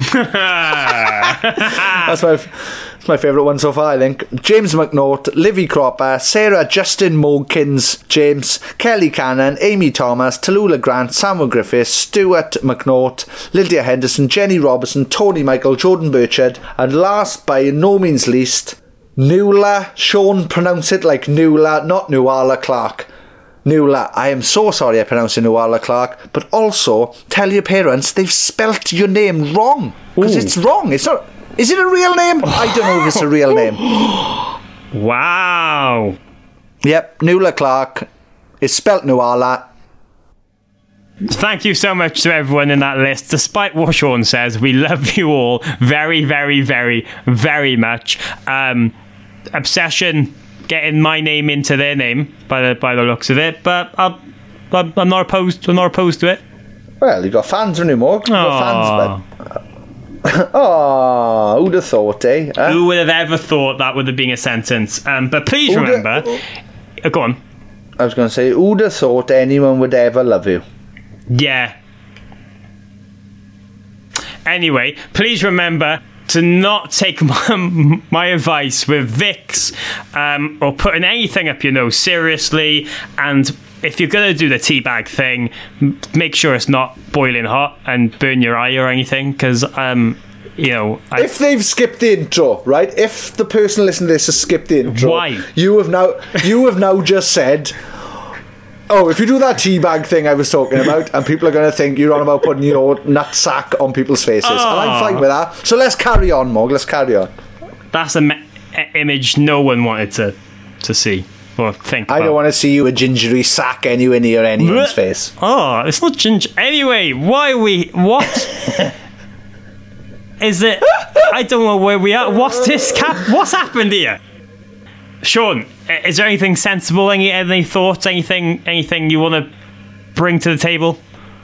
That's my favourite one so far, I think. James McNaught, Livy Cropper, Sarah Justin Mogkins, James, Kelly Cannon, Amy Thomas, Tallulah Grant, Samuel Griffiths, Stuart McNaught, Lydia Henderson, Jenny Robertson, Tony Michael, Jordan Burchard, and last by no means least, Nuala. Sean, pronounce it like Nuala, not Nuala Clark. Nuala, I am so sorry I pronounced it Nuala Clark, but also tell your parents they've spelt your name wrong, because it's wrong. It's not. Is it a real name? I don't know if it's a real name. Wow. Yep, Nuala Clark. It's spelt Nuala. Thank you so much to everyone in that list. Despite what Sean says, we love you all very, very, very, very much. Obsession getting my name into their name by the looks of it, but I'm not opposed. I'm not opposed to it. Well, you got fans on him, Morg. You got fans, but. Oh, who'd have thought, eh? Who would have ever thought that would have been a sentence? But please remember. Go on. I was going to say, who'd have thought anyone would ever love you? Yeah. Anyway, please remember to not take my advice with Vicks or putting anything up your nose seriously. And if you're going to do the teabag thing, make sure it's not boiling hot and burn your eye or anything, because, if they've skipped the intro, right? If the person listening to this has skipped the intro, why? You have now just said, oh, if you do that teabag thing I was talking about, and people are going to think you're on about putting your nutsack on people's faces. And I'm fine with that. So let's carry on, Morg. Let's carry on. That's an image no one wanted to see or think about. I don't want to see you a gingery sack anywhere near anyone's face. Oh, it's not ginger. Anyway, why are we... What? Is it... I don't know where we are. What's this What's happened here? Sean, is there anything sensible? Any thoughts? Anything you want to bring to the table?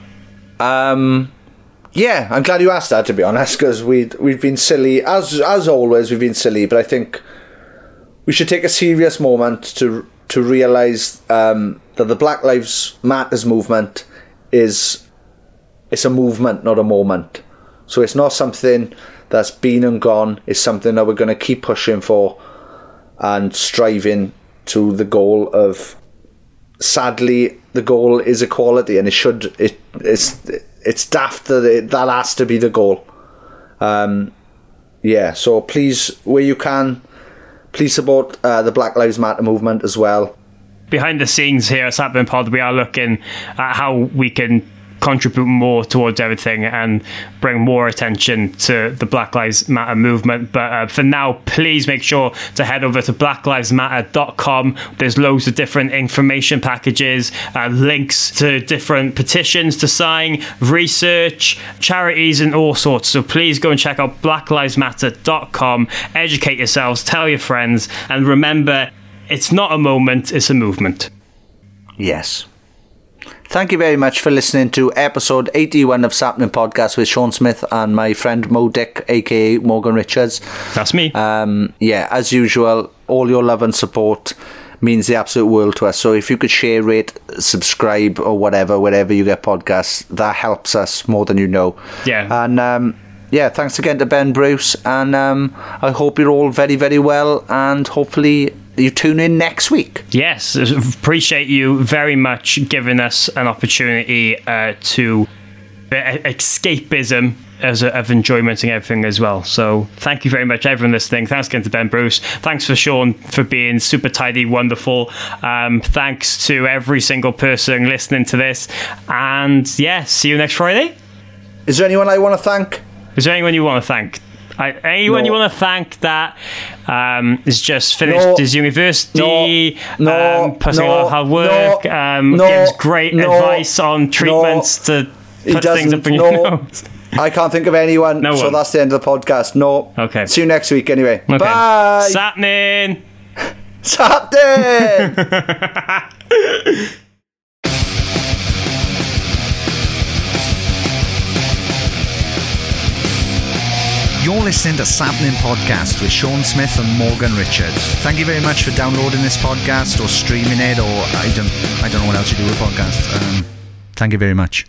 Yeah, I'm glad you asked that, to be honest, because we've been silly as always. We've been silly, but I think we should take a serious moment to realise that the Black Lives Matters movement it's a movement, not a moment. So it's not something that's been and gone. It's something that we're going to keep pushing for and striving to the goal of sadly, the goal is equality, and it's daft that that has to be the goal. So please, where you can, please support the Black Lives Matter movement as well. Behind the scenes here at Sapling Pod, we are looking at how we can contribute more towards everything and bring more attention to the Black Lives Matter movement. But for now, please make sure to head over to blacklivesmatter.com. There's loads of different information packages, links to different petitions to sign, research, charities and all sorts. So please go and check out blacklivesmatter.com, educate yourselves, tell your friends, and remember, it's not a moment, it's a movement. Yes. Thank you very much for listening to episode 81 of Sapling Podcast with Sean Smith and my friend Mo Dick, aka Morgan Richards. That's me. As usual, all your love and support means the absolute world to us. So if you could share, rate, subscribe, or wherever you get podcasts, that helps us more than you know. Yeah. And thanks again to Ben Bruce, and I hope you're all very, very well, and hopefully you tune in next week. Yes, appreciate you very much giving us an opportunity to escapism of enjoyment and everything as well. So thank you very much, everyone listening. Thanks again to Ben Bruce. Thanks for Sean for being super tidy, wonderful. Thanks to every single person listening to this. And see you next Friday. Is there anyone I want to thank? Is there anyone you want to thank? Anyone you want to thank that has just finished his university, putting a lot of hard work, gives great advice on treatments to put things up in your nose? I can't think of anyone, so that's the end of the podcast. No. Okay. See you next week anyway. Okay. Bye. Sapnin. You're listening to Sapling Podcast with Sean Smith and Morgan Richards. Thank you very much for downloading this podcast or streaming it, or I don't know what else you do with podcasts. Thank you very much.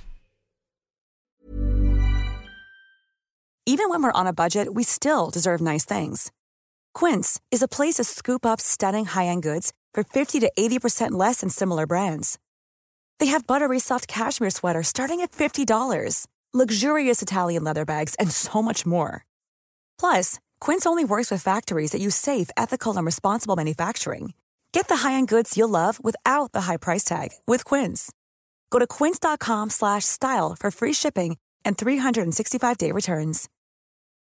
Even when we're on a budget, we still deserve nice things. Quince is a place to scoop up stunning high-end goods for 50 to 80% less than similar brands. They have buttery soft cashmere sweaters starting at $50, luxurious Italian leather bags, and so much more. Plus, Quince only works with factories that use safe, ethical, and responsible manufacturing. Get the high-end goods you'll love without the high price tag with Quince. Go to quince.com/style for free shipping and 365-day returns.